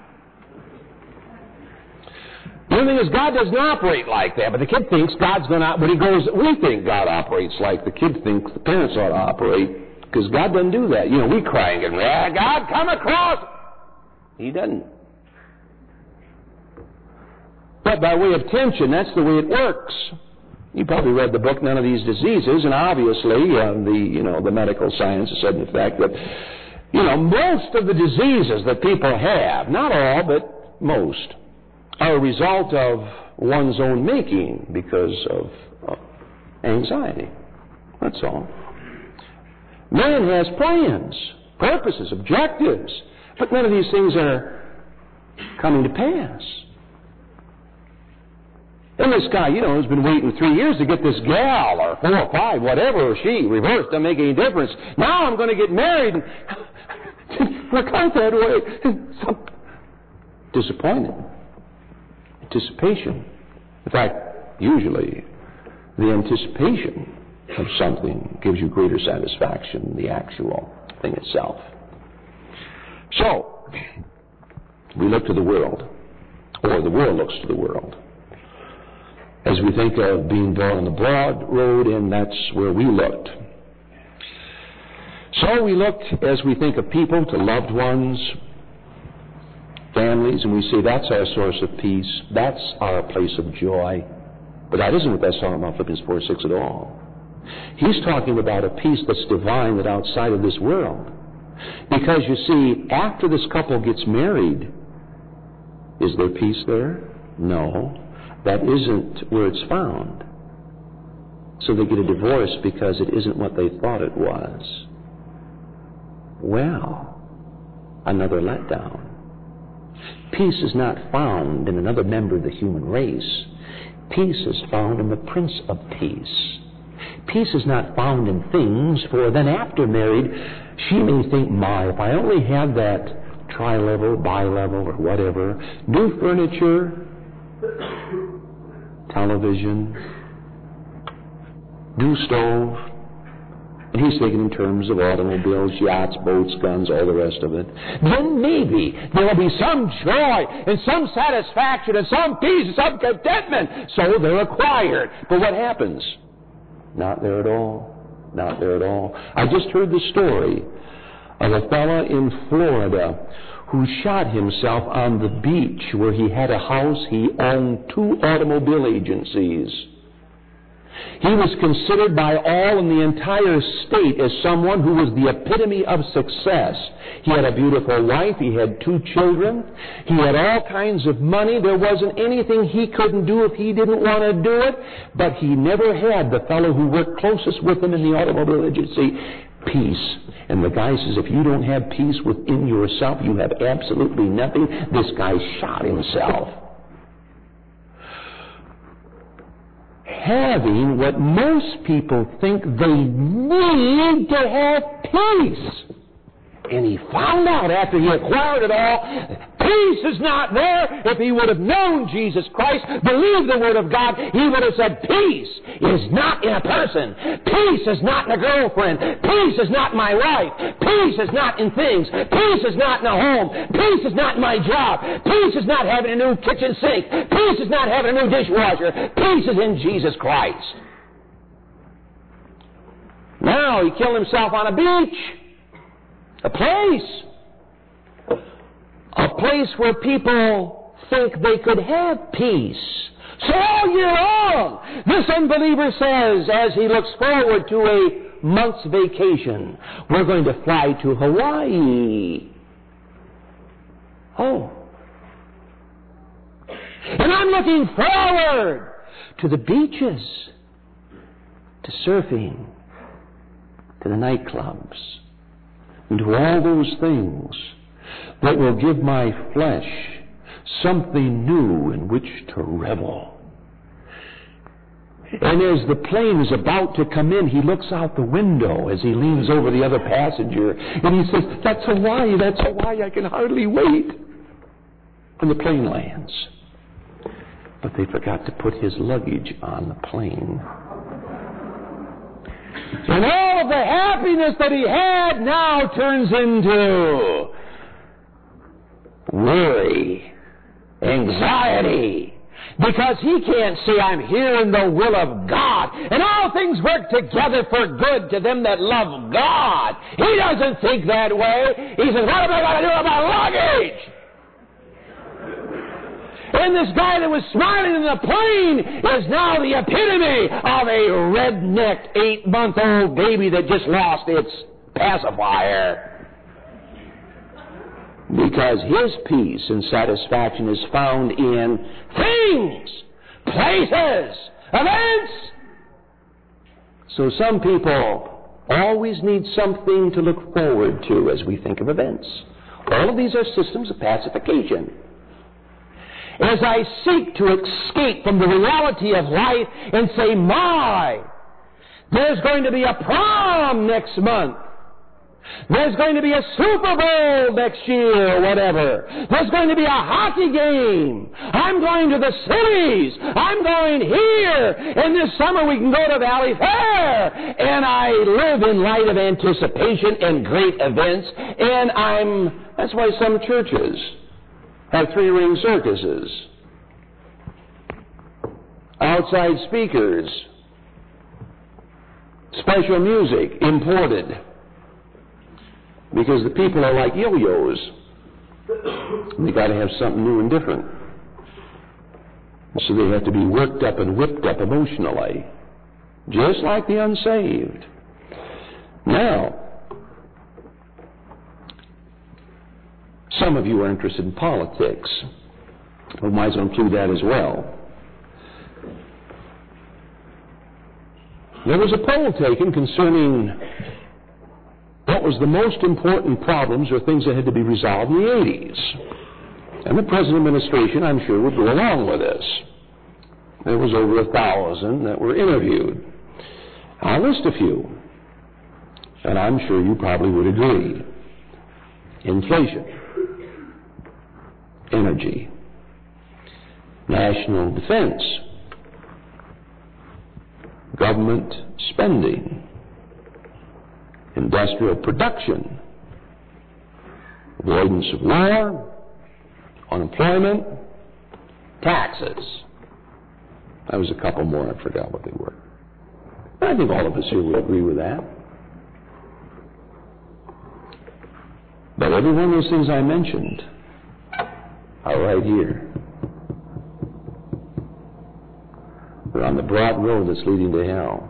The only thing is, God doesn't operate like that, but the kid thinks God's going to, when he goes, we think God operates like the kid thinks the parents ought to operate, because God doesn't do that. You know, we cry and get, ah, God, come across. He doesn't. But by way of tension, that's the way it works. You probably read the book, None of These Diseases, and obviously uh, the, you know, the medical science has said, in fact, that, you know, most of the diseases that people have, not all, but most, are a result of one's own making because of uh, anxiety. That's all. Man has plans, purposes, objectives, but none of these things are coming to pass. And this guy, you know, has been waiting three years to get this gal, or four or five, whatever, or she, reversed, doesn't make any difference. Now I'm going to get married, and work out that way. So disappointed. Anticipation. In fact, usually the anticipation of something gives you greater satisfaction than the actual thing itself. So, we look to the world, or the world looks to the world, as we think of being born on the broad road, and that's where we looked. So we looked, as we think of people, to loved ones, families, and we say that's our source of peace, that's our place of joy. But that isn't what that's talking about, Philippians four six at all. He's talking about a peace that's divine, that outside of this world. Because you see, after this couple gets married, is there peace there? No. That isn't where it's found. So they get a divorce because it isn't what they thought it was. Well, another letdown. Peace is not found in another member of the human race. Peace is found in the Prince of Peace. Peace is not found in things, for then after married, she may think, my, if I only had that tri-level, bi-level, or whatever, new furniture, television, new stove. And he's thinking in terms of automobiles, yachts, boats, guns, all the rest of it. Then maybe there will be some joy and some satisfaction and some peace and some contentment. So they're acquired. But what happens? Not there at all. Not there at all. I just heard the story of a fella in Florida who shot himself on the beach where he had a house. He owned two automobile agencies. He was considered by all in the entire state as someone who was the epitome of success. He had a beautiful wife. He had two children. He had all kinds of money. There wasn't anything he couldn't do if he didn't want to do it. But he never had the fellow who worked closest with him in the automobile agency peace. And the guy says, if you don't have peace within yourself, you have absolutely nothing. This guy shot himself. Having what most people think they need to have peace. And he found out after he acquired it all, peace is not there. If he would have known Jesus Christ, believed the Word of God, he would have said, peace is not in a person. Peace is not in a girlfriend. Peace is not in my wife. Peace is not in things. Peace is not in a home. Peace is not in my job. Peace is not having a new kitchen sink. Peace is not having a new dishwasher. Peace is in Jesus Christ. Now he killed himself on a beach. A place. A place where people think they could have peace. So all year long, this unbeliever says, as he looks forward to a month's vacation, we're going to fly to Hawaii. Oh. And I'm looking forward to the beaches, to surfing, to the nightclubs, and to all those things that will give my flesh something new in which to revel. And as the plane is about to come in, he looks out the window as he leans over the other passenger, and he says, that's Hawaii, that's Hawaii, I can hardly wait. And the plane lands. But they forgot to put his luggage on the plane. And all of the happiness that he had now turns into worry, anxiety, because he can't see I'm here in the will of God. And all things work together for good to them that love God. He doesn't think that way. He says, what am I going to do with my luggage? And this guy that was smiling in the plane is now the epitome of a red-necked eight-month-old baby that just lost its pacifier. Because his peace and satisfaction is found in things, places, events. So some people always need something to look forward to as we think of events. All of these are systems of pacification. As I seek to escape from the reality of life and say, my, there's going to be a prom next month. There's going to be a Super Bowl next year or whatever. There's going to be a hockey game. I'm going to the cities. I'm going here. And this summer we can go to Valley Fair. And I live in light of anticipation and great events. And I'm, that's why some churches have three-ring circuses, outside speakers, special music imported, because the people are like yo-yos. They got to have something new and different. So they have to be worked up and whipped up emotionally, just like the unsaved. Now, some of you are interested in politics. We might as well include that as well. There was a poll taken concerning what was the most important problems or things that had to be resolved in the eighties. And the present administration, I'm sure, would go along with this. There was over a thousand that were interviewed. I'll list a few, and I'm sure you probably would agree. Inflation, energy, national defense, government spending, industrial production, avoidance of war, unemployment, taxes. There was a couple more, I forgot what they were. I think all of us here would agree with that. But every one of those things I mentioned are right here. They're on the broad road that's leading to hell.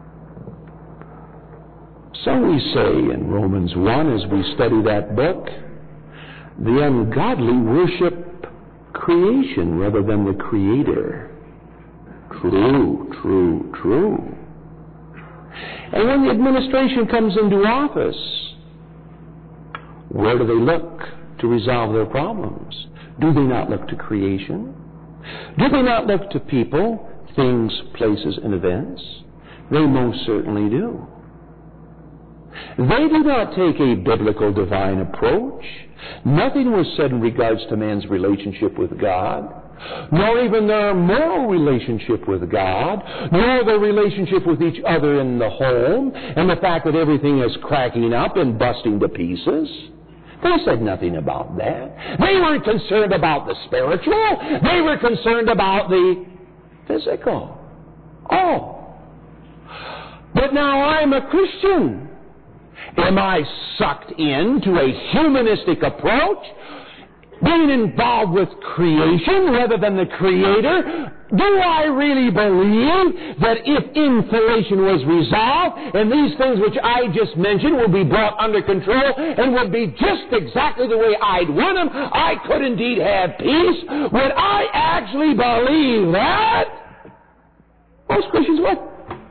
So we say in Romans one, as we study that book, the ungodly worship creation rather than the Creator. True, true, true. And when the administration comes into office, where do they look to resolve their problems? Do they not look to creation? Do they not look to people, things, places, and events? They most certainly do. They do not take a biblical divine approach. Nothing was said in regards to man's relationship with God, nor even their moral relationship with God, nor their relationship with each other in the home, and the fact that everything is cracking up and busting to pieces. They said nothing about that. They weren't concerned about the spiritual. They were concerned about the physical. Oh. But now I'm a Christian. Am I sucked into a humanistic approach, being involved with creation rather than the Creator? Do I really believe that if inflation was resolved and these things which I just mentioned will be brought under control and would be just exactly the way I'd want them, I could indeed have peace? Would I actually believe that? Most Christians would.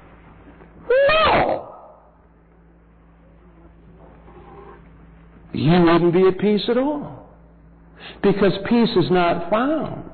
No. You wouldn't be at peace at all. Because peace is not found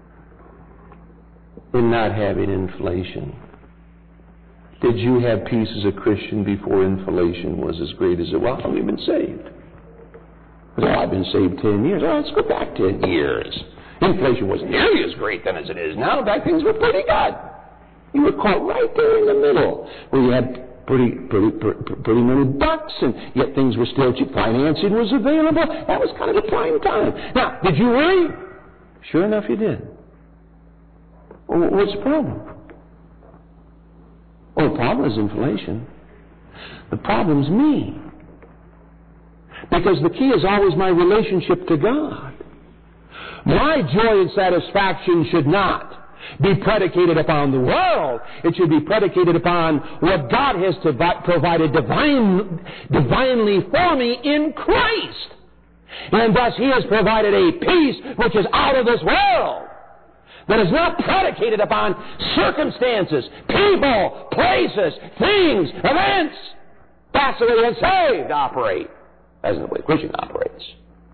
in not having inflation. Did you have peace as a Christian before inflation was as great as it was? Well, we've been saved. Well, I've been saved ten years. Well, let's go back ten years. Inflation wasn't nearly as great then as it is now. In fact, things were pretty good. You were caught right there in the middle, where you had Pretty, pretty, pretty, pretty many bucks, and yet things were still cheap. Financing was available. That was kind of the prime time. Now, did you worry? Sure enough, you did. Well, what's the problem? Well, the problem is inflation. The problem's me. Because the key is always my relationship to God. My joy and satisfaction should not be predicated upon the world. It should be predicated upon what God has provided divine, divinely for me in Christ. And thus He has provided a peace which is out of this world, that is not predicated upon circumstances, people, places, things, events. That's the way the unsaved operate. That's the way the Christian operates.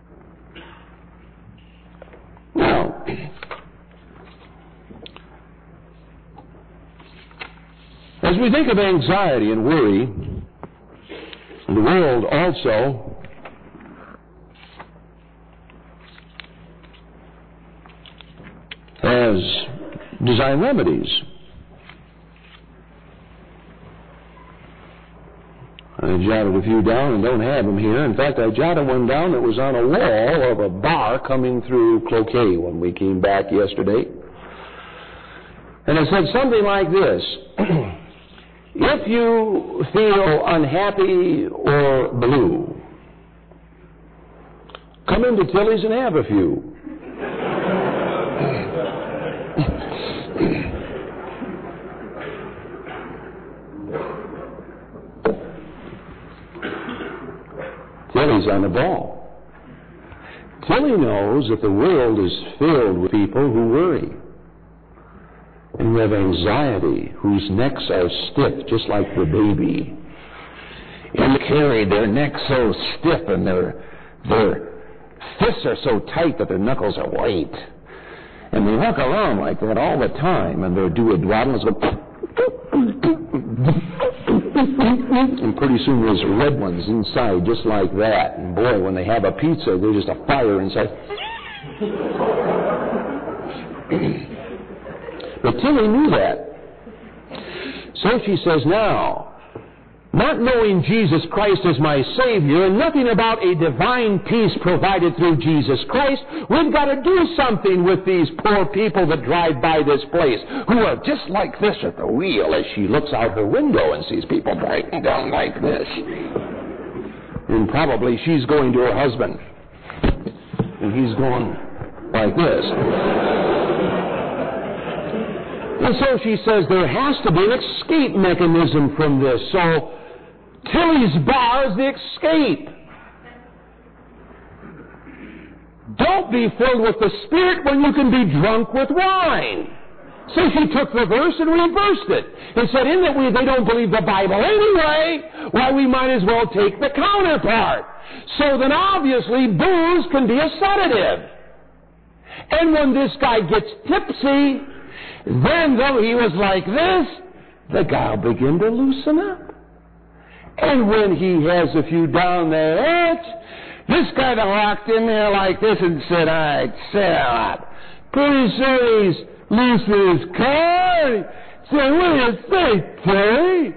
Now, as we think of anxiety and worry, the world also has designed remedies. I jotted a few down and don't have them here. In fact, I jotted one down that was on a wall of a bar coming through Cloquet when we came back yesterday. And it said something like this. If you feel unhappy or blue, come into Tilly's and have a few. Tilly's on the ball. Tilly knows that the world is filled with people who worry and who have anxiety, whose necks are stiff, just like the baby. And they carry their necks so stiff and their, their fists are so tight that their knuckles are white. And they walk around like that all the time, and their duodenums go... And pretty soon there's red ones inside, just like that. And boy, when they have a pizza, there's just a fire inside. But Tilly knew that. So she says, now, not knowing Jesus Christ as my Savior and nothing about a divine peace provided through Jesus Christ, we've got to do something with these poor people that drive by this place, who are just like this at the wheel as she looks out her window and sees people breaking down like this. And probably she's going to her husband. And he's going like this. And so she says there has to be an escape mechanism from this. So Tilly's bar is the escape. Don't be filled with the Spirit when you can be drunk with wine. So she took the verse and reversed it and said, in that we, they don't believe the Bible anyway, why, we might as well take the counterpart. So then obviously booze can be a sedative. And when this guy gets tipsy, then though he was like this, the guy will begin to loosen up. And when he has a few down there, this guy that walked in there like this and said, all right, Sarah, pretty soon he's loosened his car. Said, what do you say, Terry?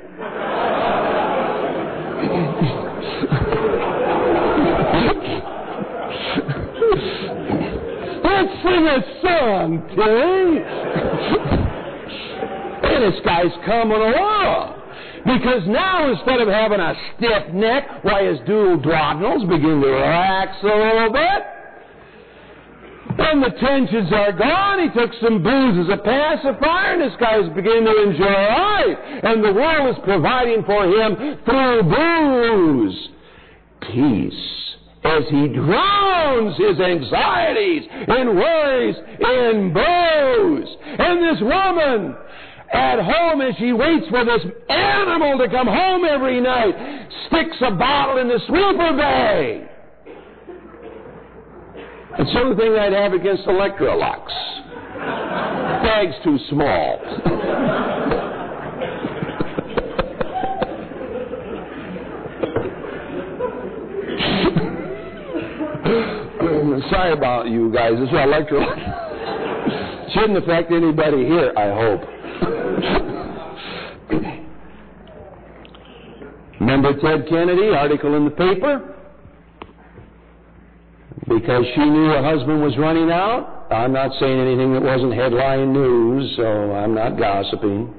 Let's sing a song, Terry. And this guy's coming along. Because now, instead of having a stiff neck, why, his dual duodenals begin to relax a little bit. And the tensions are gone. He took some booze as a pacifier, and this guy's beginning to enjoy life. And the world is providing for him through booze peace, as he drowns his anxieties and worries in booze. And this woman at home, as she waits for this animal to come home every night, sticks a bottle in the sweeper bay. It's the only thing I'd have against Electrolux. Bag's too small. Sorry about you guys. It's Electrolux. Shouldn't affect anybody here, I hope. Remember Ted Kennedy, article in the paper? Because she knew her husband was running out. I'm not saying anything that wasn't headline news, so I'm not gossiping.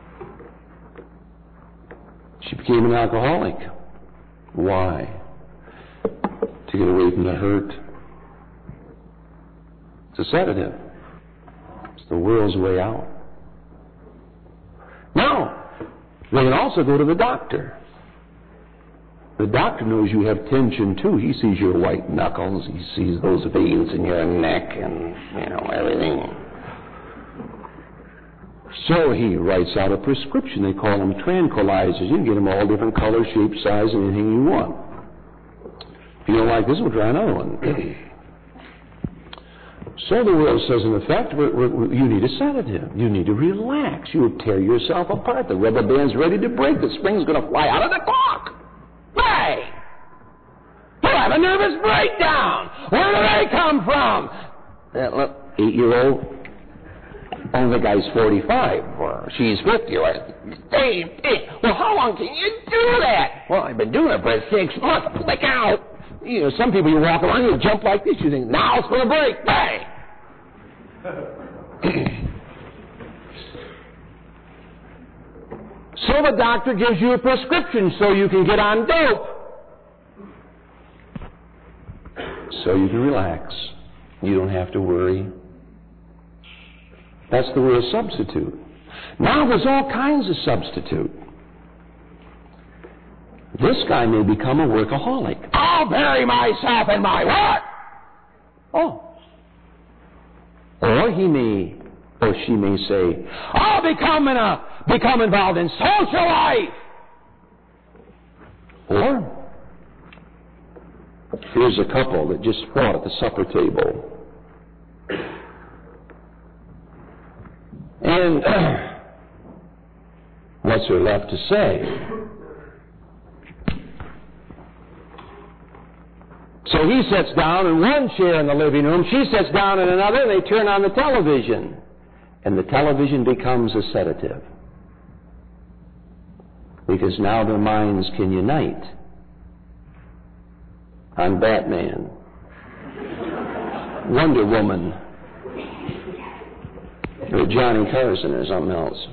She became an alcoholic. Why? To get away from the hurt. It's a sedative. It's the world's way out. Now, they can also go to the doctor. The doctor knows you have tension too. He sees your white knuckles. He sees those veins in your neck and, you know, everything. So he writes out a prescription. They call them tranquilizers. You can get them all different color, shape, size, anything you want. If you don't like this, we'll try another one. So the world says, in effect, we're, we're, you need a sedative. You need to relax. You'll tear yourself apart. The rubber band's ready to break. The spring's going to fly out of the clock. Hey! You'll have a nervous breakdown. Where do they come from? That look, eight-year-old. Oh, the guy's forty-five, or she's fifty. Or, hey, hey, well, how long can you do that? Well, I've been doing it for six months. Click out. You know, some people, you walk around, you jump like this, you think, now it's going to break. Bang! So the doctor gives you a prescription so you can get on dope. So you can relax. You don't have to worry. That's the real substitute. Now there's all kinds of substitute. This guy may become a workaholic. I'll bury myself in my work. Oh. Or he may, or she may say, I'll become, in a, become involved in social life. Or, here's a couple that just fought at the supper table. And what's there left to say? So he sits down in one chair in the living room, she sits down in another, and they turn on the television. And the television becomes a sedative. Because now their minds can unite on Batman, Wonder Woman, or Johnny Carson or something else.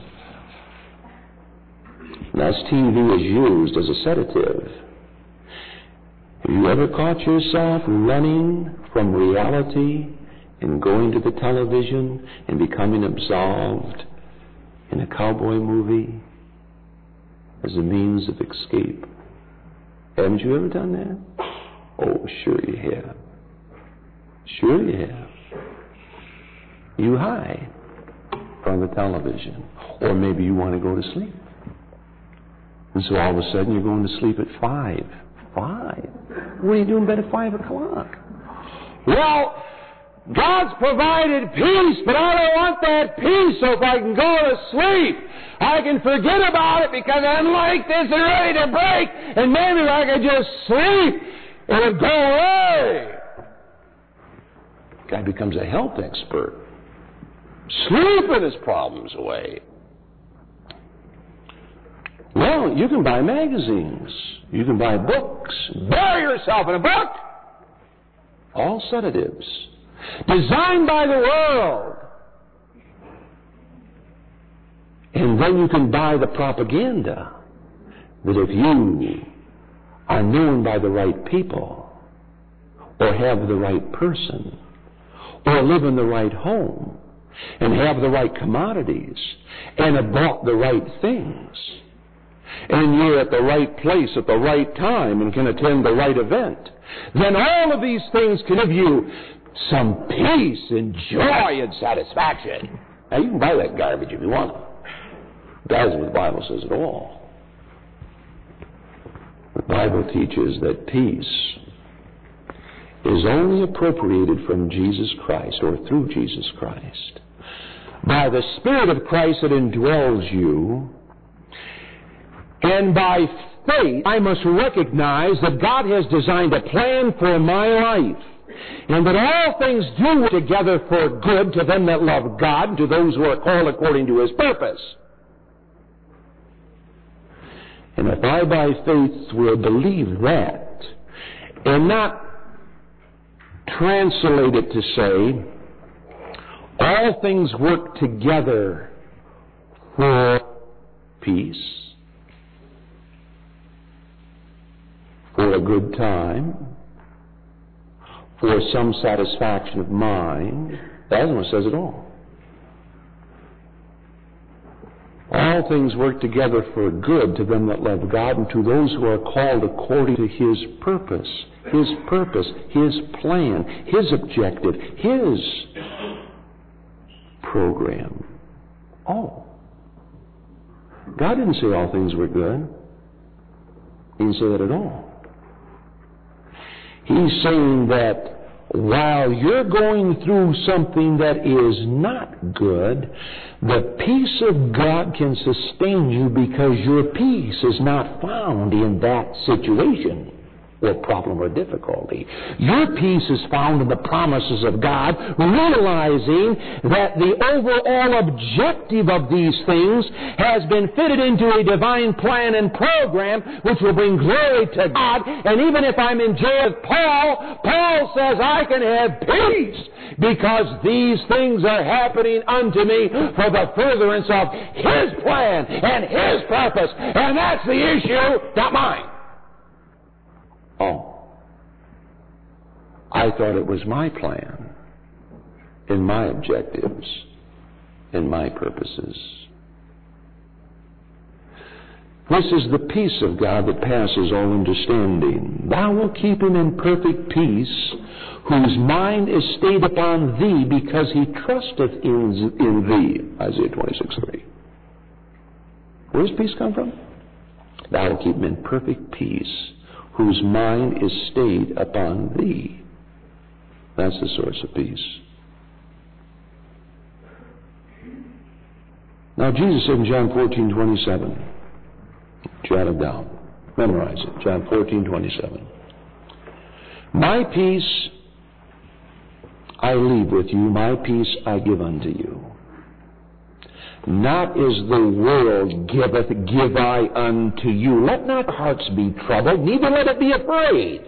Thus T V is used as a sedative. Have you ever caught yourself running from reality and going to the television and becoming absolved in a cowboy movie as a means of escape? Haven't you ever done that? Oh, sure you have. Sure you have. You hide from the television. Or maybe you want to go to sleep. And so all of a sudden you're going to sleep at five. Five? What are you doing in bed at five o'clock? Well, God's provided peace, but I don't want that peace, so if I can go to sleep, I can forget about it because I'm like this and ready to break, and maybe if I could just sleep, it'll go away. Guy becomes a health expert. Sleeping his problems away. Well, you can buy magazines. You can buy books. Bury yourself in a book. All sedatives. Designed by the world. And then you can buy the propaganda that if you are known by the right people, or have the right person, or live in the right home, and have the right commodities, and have bought the right things, and you're at the right place at the right time and can attend the right event, then all of these things can give you some peace and joy and satisfaction. Now, you can buy that garbage if you want to. That isn't what the Bible says at all. The Bible teaches that peace is only appropriated from Jesus Christ, or through Jesus Christ, by the Spirit of Christ that indwells you. And by faith, I must recognize that God has designed a plan for my life, and that all things do work together for good to them that love God, and to those who are called according to His purpose. And if I by faith will believe that, and not translate it to say, all things work together for peace, for a good time, for some satisfaction of mind. That isn't what it says at all. All things work together for good to them that love God and to those who are called according to His purpose. His purpose, His plan, His objective, His program. Oh. God didn't say all things were good. He didn't say that at all. He's saying that while you're going through something that is not good, the peace of God can sustain you because your peace is not found in that situation or problem or difficulty. Your peace is found in the promises of God, realizing that the overall objective of these things has been fitted into a divine plan and program which will bring glory to God. And even if I'm in jail with Paul, Paul says I can have peace because these things are happening unto me for the furtherance of His plan and His purpose. And that's the issue, not mine. Oh, I thought it was my plan and my objectives and my purposes. This is the peace of God that passes all understanding. Thou wilt keep him in perfect peace, whose mind is stayed upon thee, because he trusteth in, in thee. Isaiah twenty-six three. Where does peace come from? Thou wilt keep him in perfect peace, whose mind is stayed upon thee. That's the source of peace. Now Jesus said in John fourteen twenty-seven, jot it down, memorize it, John fourteen twenty-seven. My peace I leave with you, my peace I give unto you. Not as the world giveth, give I unto you. Let not your hearts be troubled, neither let it be afraid.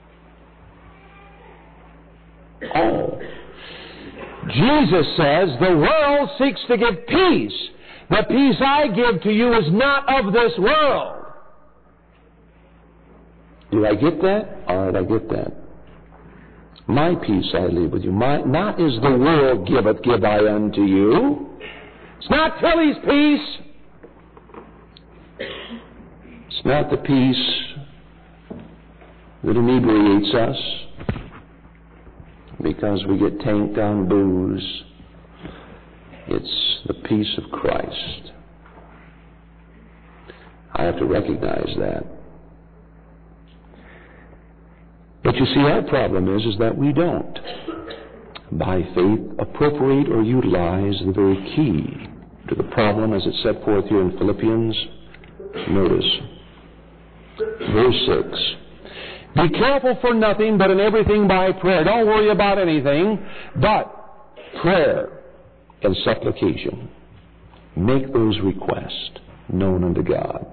Oh. Jesus says the world seeks to give peace. The peace I give to you is not of this world. Do I get that? All right, I get that. My peace I leave with you. My, not as the world giveth, give I unto you. It's not Tilly's peace. It's not the peace that inebriates us because we get tanked on booze. It's the peace of Christ. I have to recognize that. But you see, our problem is, is that we don't, by faith, appropriate or utilize the very key to the problem as it's set forth here in Philippians. Notice, verse six. Be careful for nothing, but in everything by prayer. Don't worry about anything, but prayer and supplication. Make those requests known unto God.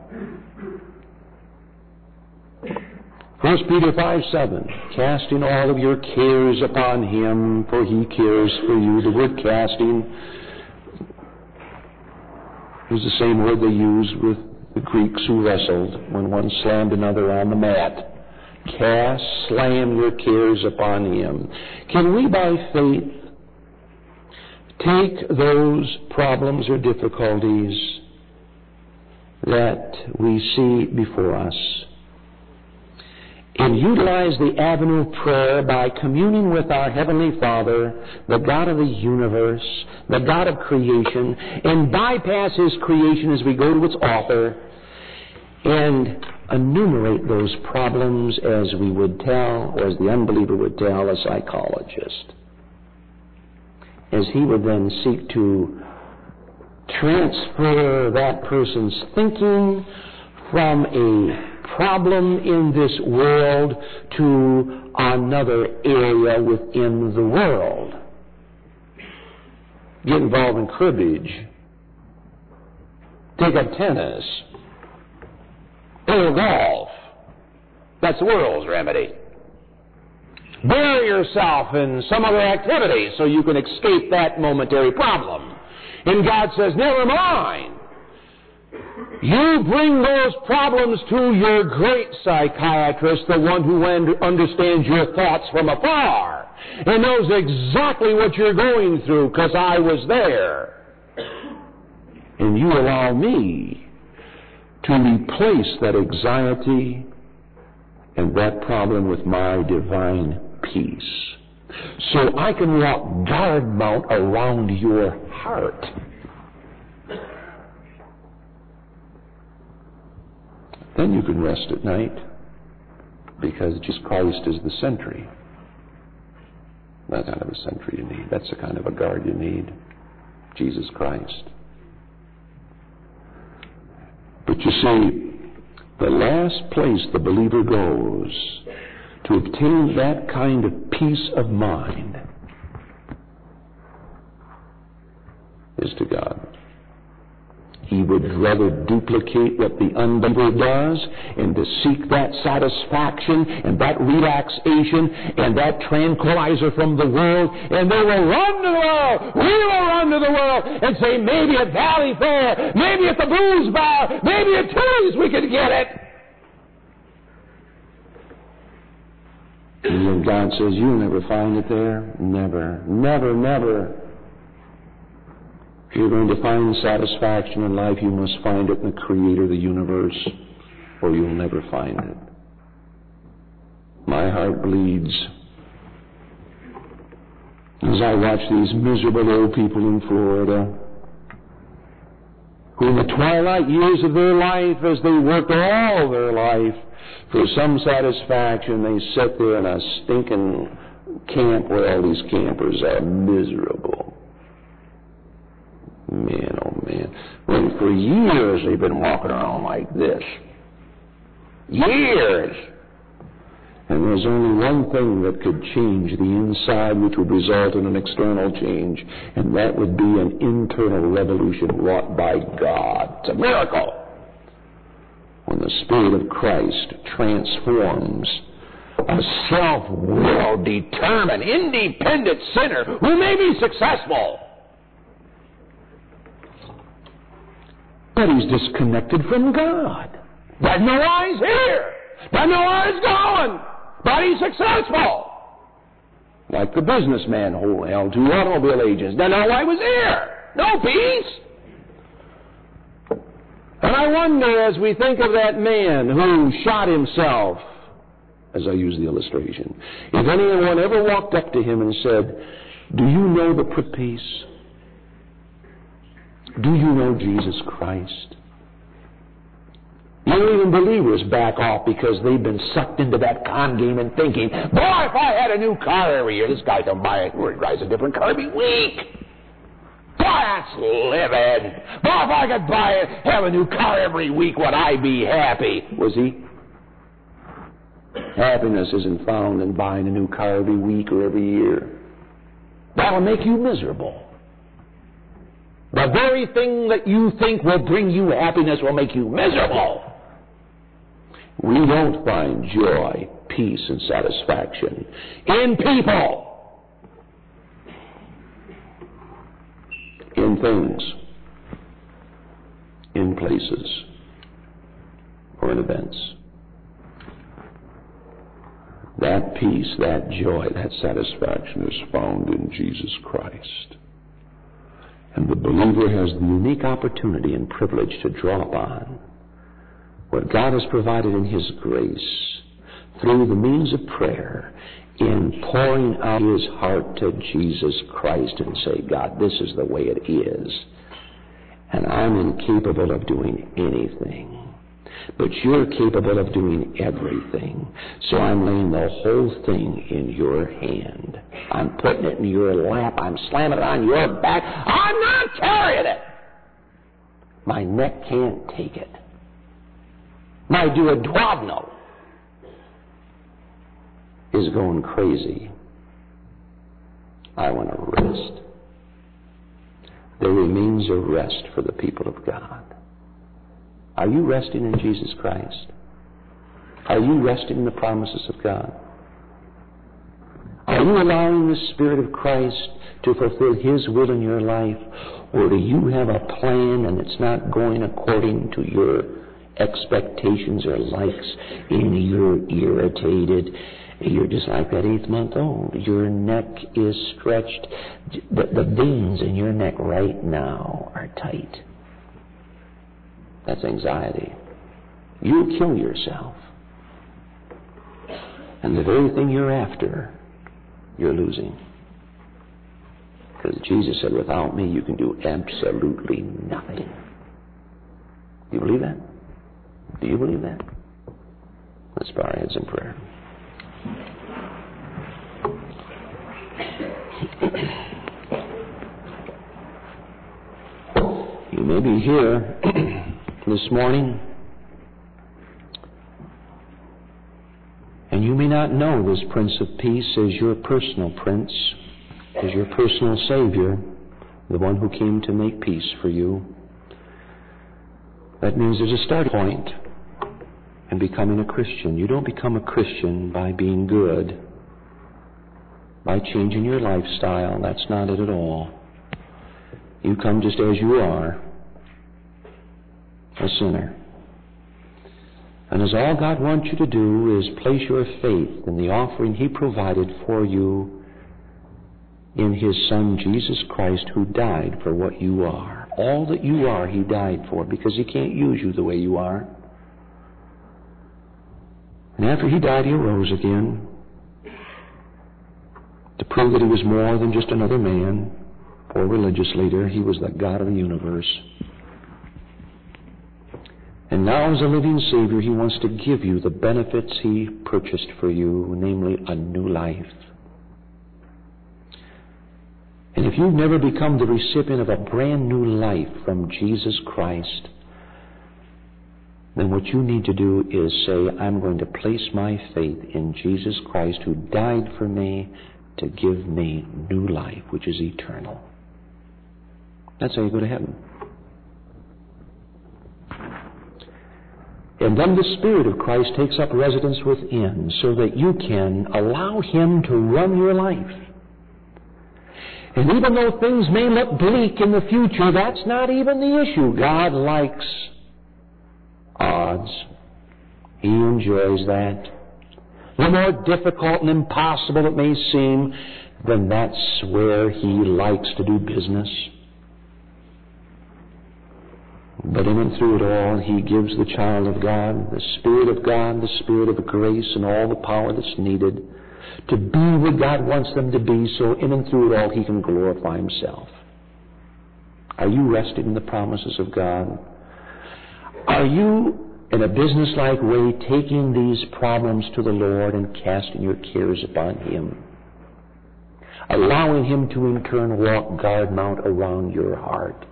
First Peter five seven, casting all of your cares upon Him, for He cares for you. The word casting is the same word they used with the Greeks who wrestled when one slammed another on the mat. Cast, slam your cares upon Him. Can we, by faith, take those problems or difficulties that we see before us and utilize the avenue of prayer by communing with our Heavenly Father, the God of the universe, the God of creation, and bypass His creation as we go to its author, and enumerate those problems as we would tell, or as the unbeliever would tell, a psychologist, as he would then seek to transfer that person's thinking from a problem in this world to another area within the world. Get involved in cribbage. Take up tennis. Play golf. That's the world's remedy. Bury yourself in some other activity so you can escape that momentary problem. And God says, never mind. You bring those problems to your great psychiatrist, the one who understands your thoughts from afar and knows exactly what you're going through, because I was there. And you allow me to replace that anxiety and that problem with my divine peace, so I can walk guard mount around your heart. Then you can rest at night, because just Christ is the sentry. That kind of a sentry you need. That's the kind of a guard you need. Jesus Christ. But you see, the last place the believer goes to obtain that kind of peace of mind is to God. He would rather duplicate what the unbeliever does and to seek that satisfaction and that relaxation and that tranquilizer from the world, and they will run to the world. We will run to the world and say, maybe at Valley Fair, maybe at the Booze Bar, maybe at Tilly's we could get it. And then God says, you'll never find it there. Never, never, never. If you're going to find satisfaction in life, you must find it in the Creator of the universe, or you'll never find it. My heart bleeds as I watch these miserable old people in Florida who in the twilight years of their life, as they worked all their life for some satisfaction, they sit there in a stinking camp where all these campers are miserable. Man, oh man. When for years they've been walking around like this. Years. And there's only one thing that could change the inside, which would result in an external change, and that would be an internal revolution wrought by God. It's a miracle. When the Spirit of Christ transforms a self-willed, determined, independent sinner who may be successful, but he's disconnected from God. Got no eyes here. Doesn't know where it's going, but he's successful. Like the businessman who held two automobile agents. Doesn't know why he was here. No peace. And I wonder, as we think of that man who shot himself, as I use the illustration, if anyone ever walked up to him and said, do you know the Prince of Peace? Do you know Jesus Christ? You even believers back off because they've been sucked into that con game and thinking, boy, if I had a new car every year, this guy can buy it, or drives a different car every week. Boy, that's living. Boy, if I could buy it, have a new car every week, would I be happy? Was he? Happiness isn't found in buying a new car every week or every year. That'll make you miserable. The very thing that you think will bring you happiness will make you miserable. We don't find joy, peace, and satisfaction in people, in things, in places, or in events. That peace, that joy, that satisfaction is found in Jesus Christ. And the believer has the unique opportunity and privilege to draw upon what God has provided in His grace through the means of prayer in pouring out his heart to Jesus Christ and say, God, this is the way it is, and I'm incapable of doing anything. But you're capable of doing everything. So I'm laying the whole thing in your hand. I'm putting it in your lap. I'm slamming it on your back. I'm not carrying it. My neck can't take it. My duodenum is going crazy. I want to rest. There remains a rest for the people of God. Are you resting in Jesus Christ? Are you resting in the promises of God? Are you allowing the Spirit of Christ to fulfill His will in your life? Or do you have a plan and it's not going according to your expectations or likes, and you're irritated? You're just like that eighth month old. Your neck is stretched. The, the veins in your neck right now are tight. That's anxiety. You'll kill yourself. And the very thing you're after, you're losing. Because Jesus said, without me, you can do absolutely nothing. Do you believe that? Do you believe that? Let's bow our heads in prayer. You may be here this morning, and you may not know this Prince of Peace as your personal Prince, as your personal Savior, the one who came to make peace for you. That means there's a start point in becoming a Christian. You don't become a Christian by being good, by changing your lifestyle. That's not it at all. You come just as you are, a sinner. And as all God wants you to do is place your faith in the offering He provided for you in His Son, Jesus Christ, who died for what you are. All that you are, He died for, because He can't use you the way you are. And after He died, He arose again to prove that He was more than just another man or religious leader. He was the God of the universe. And now, as a living Savior, He wants to give you the benefits He purchased for you, namely a new life. And if you've never become the recipient of a brand new life from Jesus Christ, then what you need to do is say, I'm going to place my faith in Jesus Christ, who died for me to give me new life, which is eternal. That's how you go to heaven. And then the Spirit of Christ takes up residence within so that you can allow Him to run your life. And even though things may look bleak in the future, that's not even the issue. God likes odds. He enjoys that. The more difficult and impossible it may seem, then that's where He likes to do business. But in and through it all, He gives the child of God, the Spirit of God, the Spirit of grace, and all the power that's needed to be what God wants them to be, so in and through it all, He can glorify Himself. Are you resting in the promises of God? Are you, in a business-like way, taking these problems to the Lord and casting your cares upon Him? Allowing Him to in turn walk guard mount around your heart?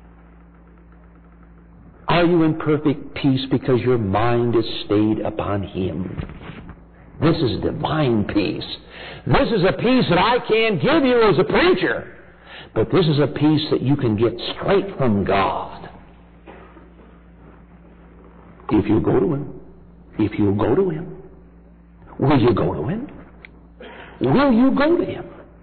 Are you in perfect peace because your mind is stayed upon Him? This is divine peace. This is a peace that I can't give you as a preacher. But this is a peace that you can get straight from God. If you go to Him. If you go to Him. Will you go to Him? Will you go to Him?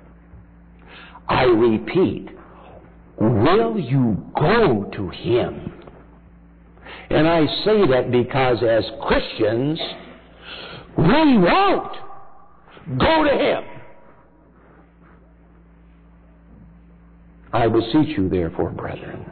I repeat, will you go to Him? And I say that because as Christians, we won't go to Him. I beseech you, therefore, brethren,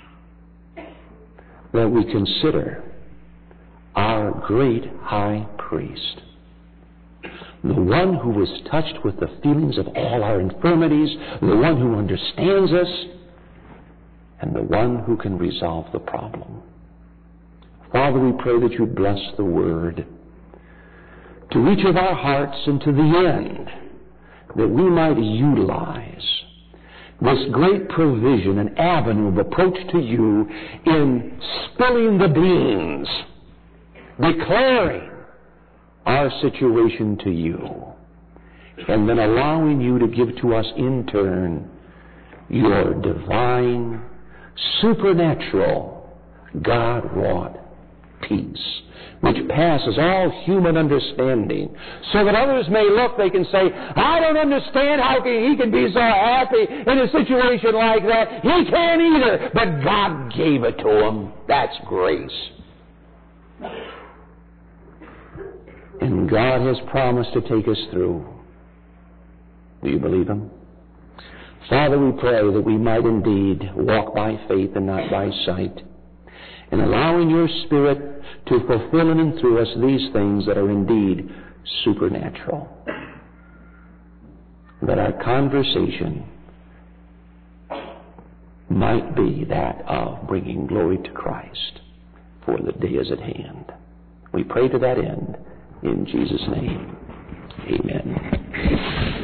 that we consider our great high priest, the one who was touched with the feelings of all our infirmities, the one who understands us, and the one who can resolve the problem. Father, we pray that you bless the Word to each of our hearts and to the end, that we might utilize this great provision and avenue of approach to you in spilling the beans, declaring our situation to you, and then allowing you to give to us in turn your divine, supernatural, God-wrought peace, which passes all human understanding, so that others may look, they can say, I don't understand how can, he can be so happy in a situation like that. He can't either, but God gave it to him. That's grace. And God has promised to take us through. Do you believe Him? Father, we pray that we might indeed walk by faith and not by sight, and allowing your Spirit to fulfill in and through us these things that are indeed supernatural. That our conversation might be that of bringing glory to Christ, for the day is at hand. We pray to that end in Jesus' name. Amen.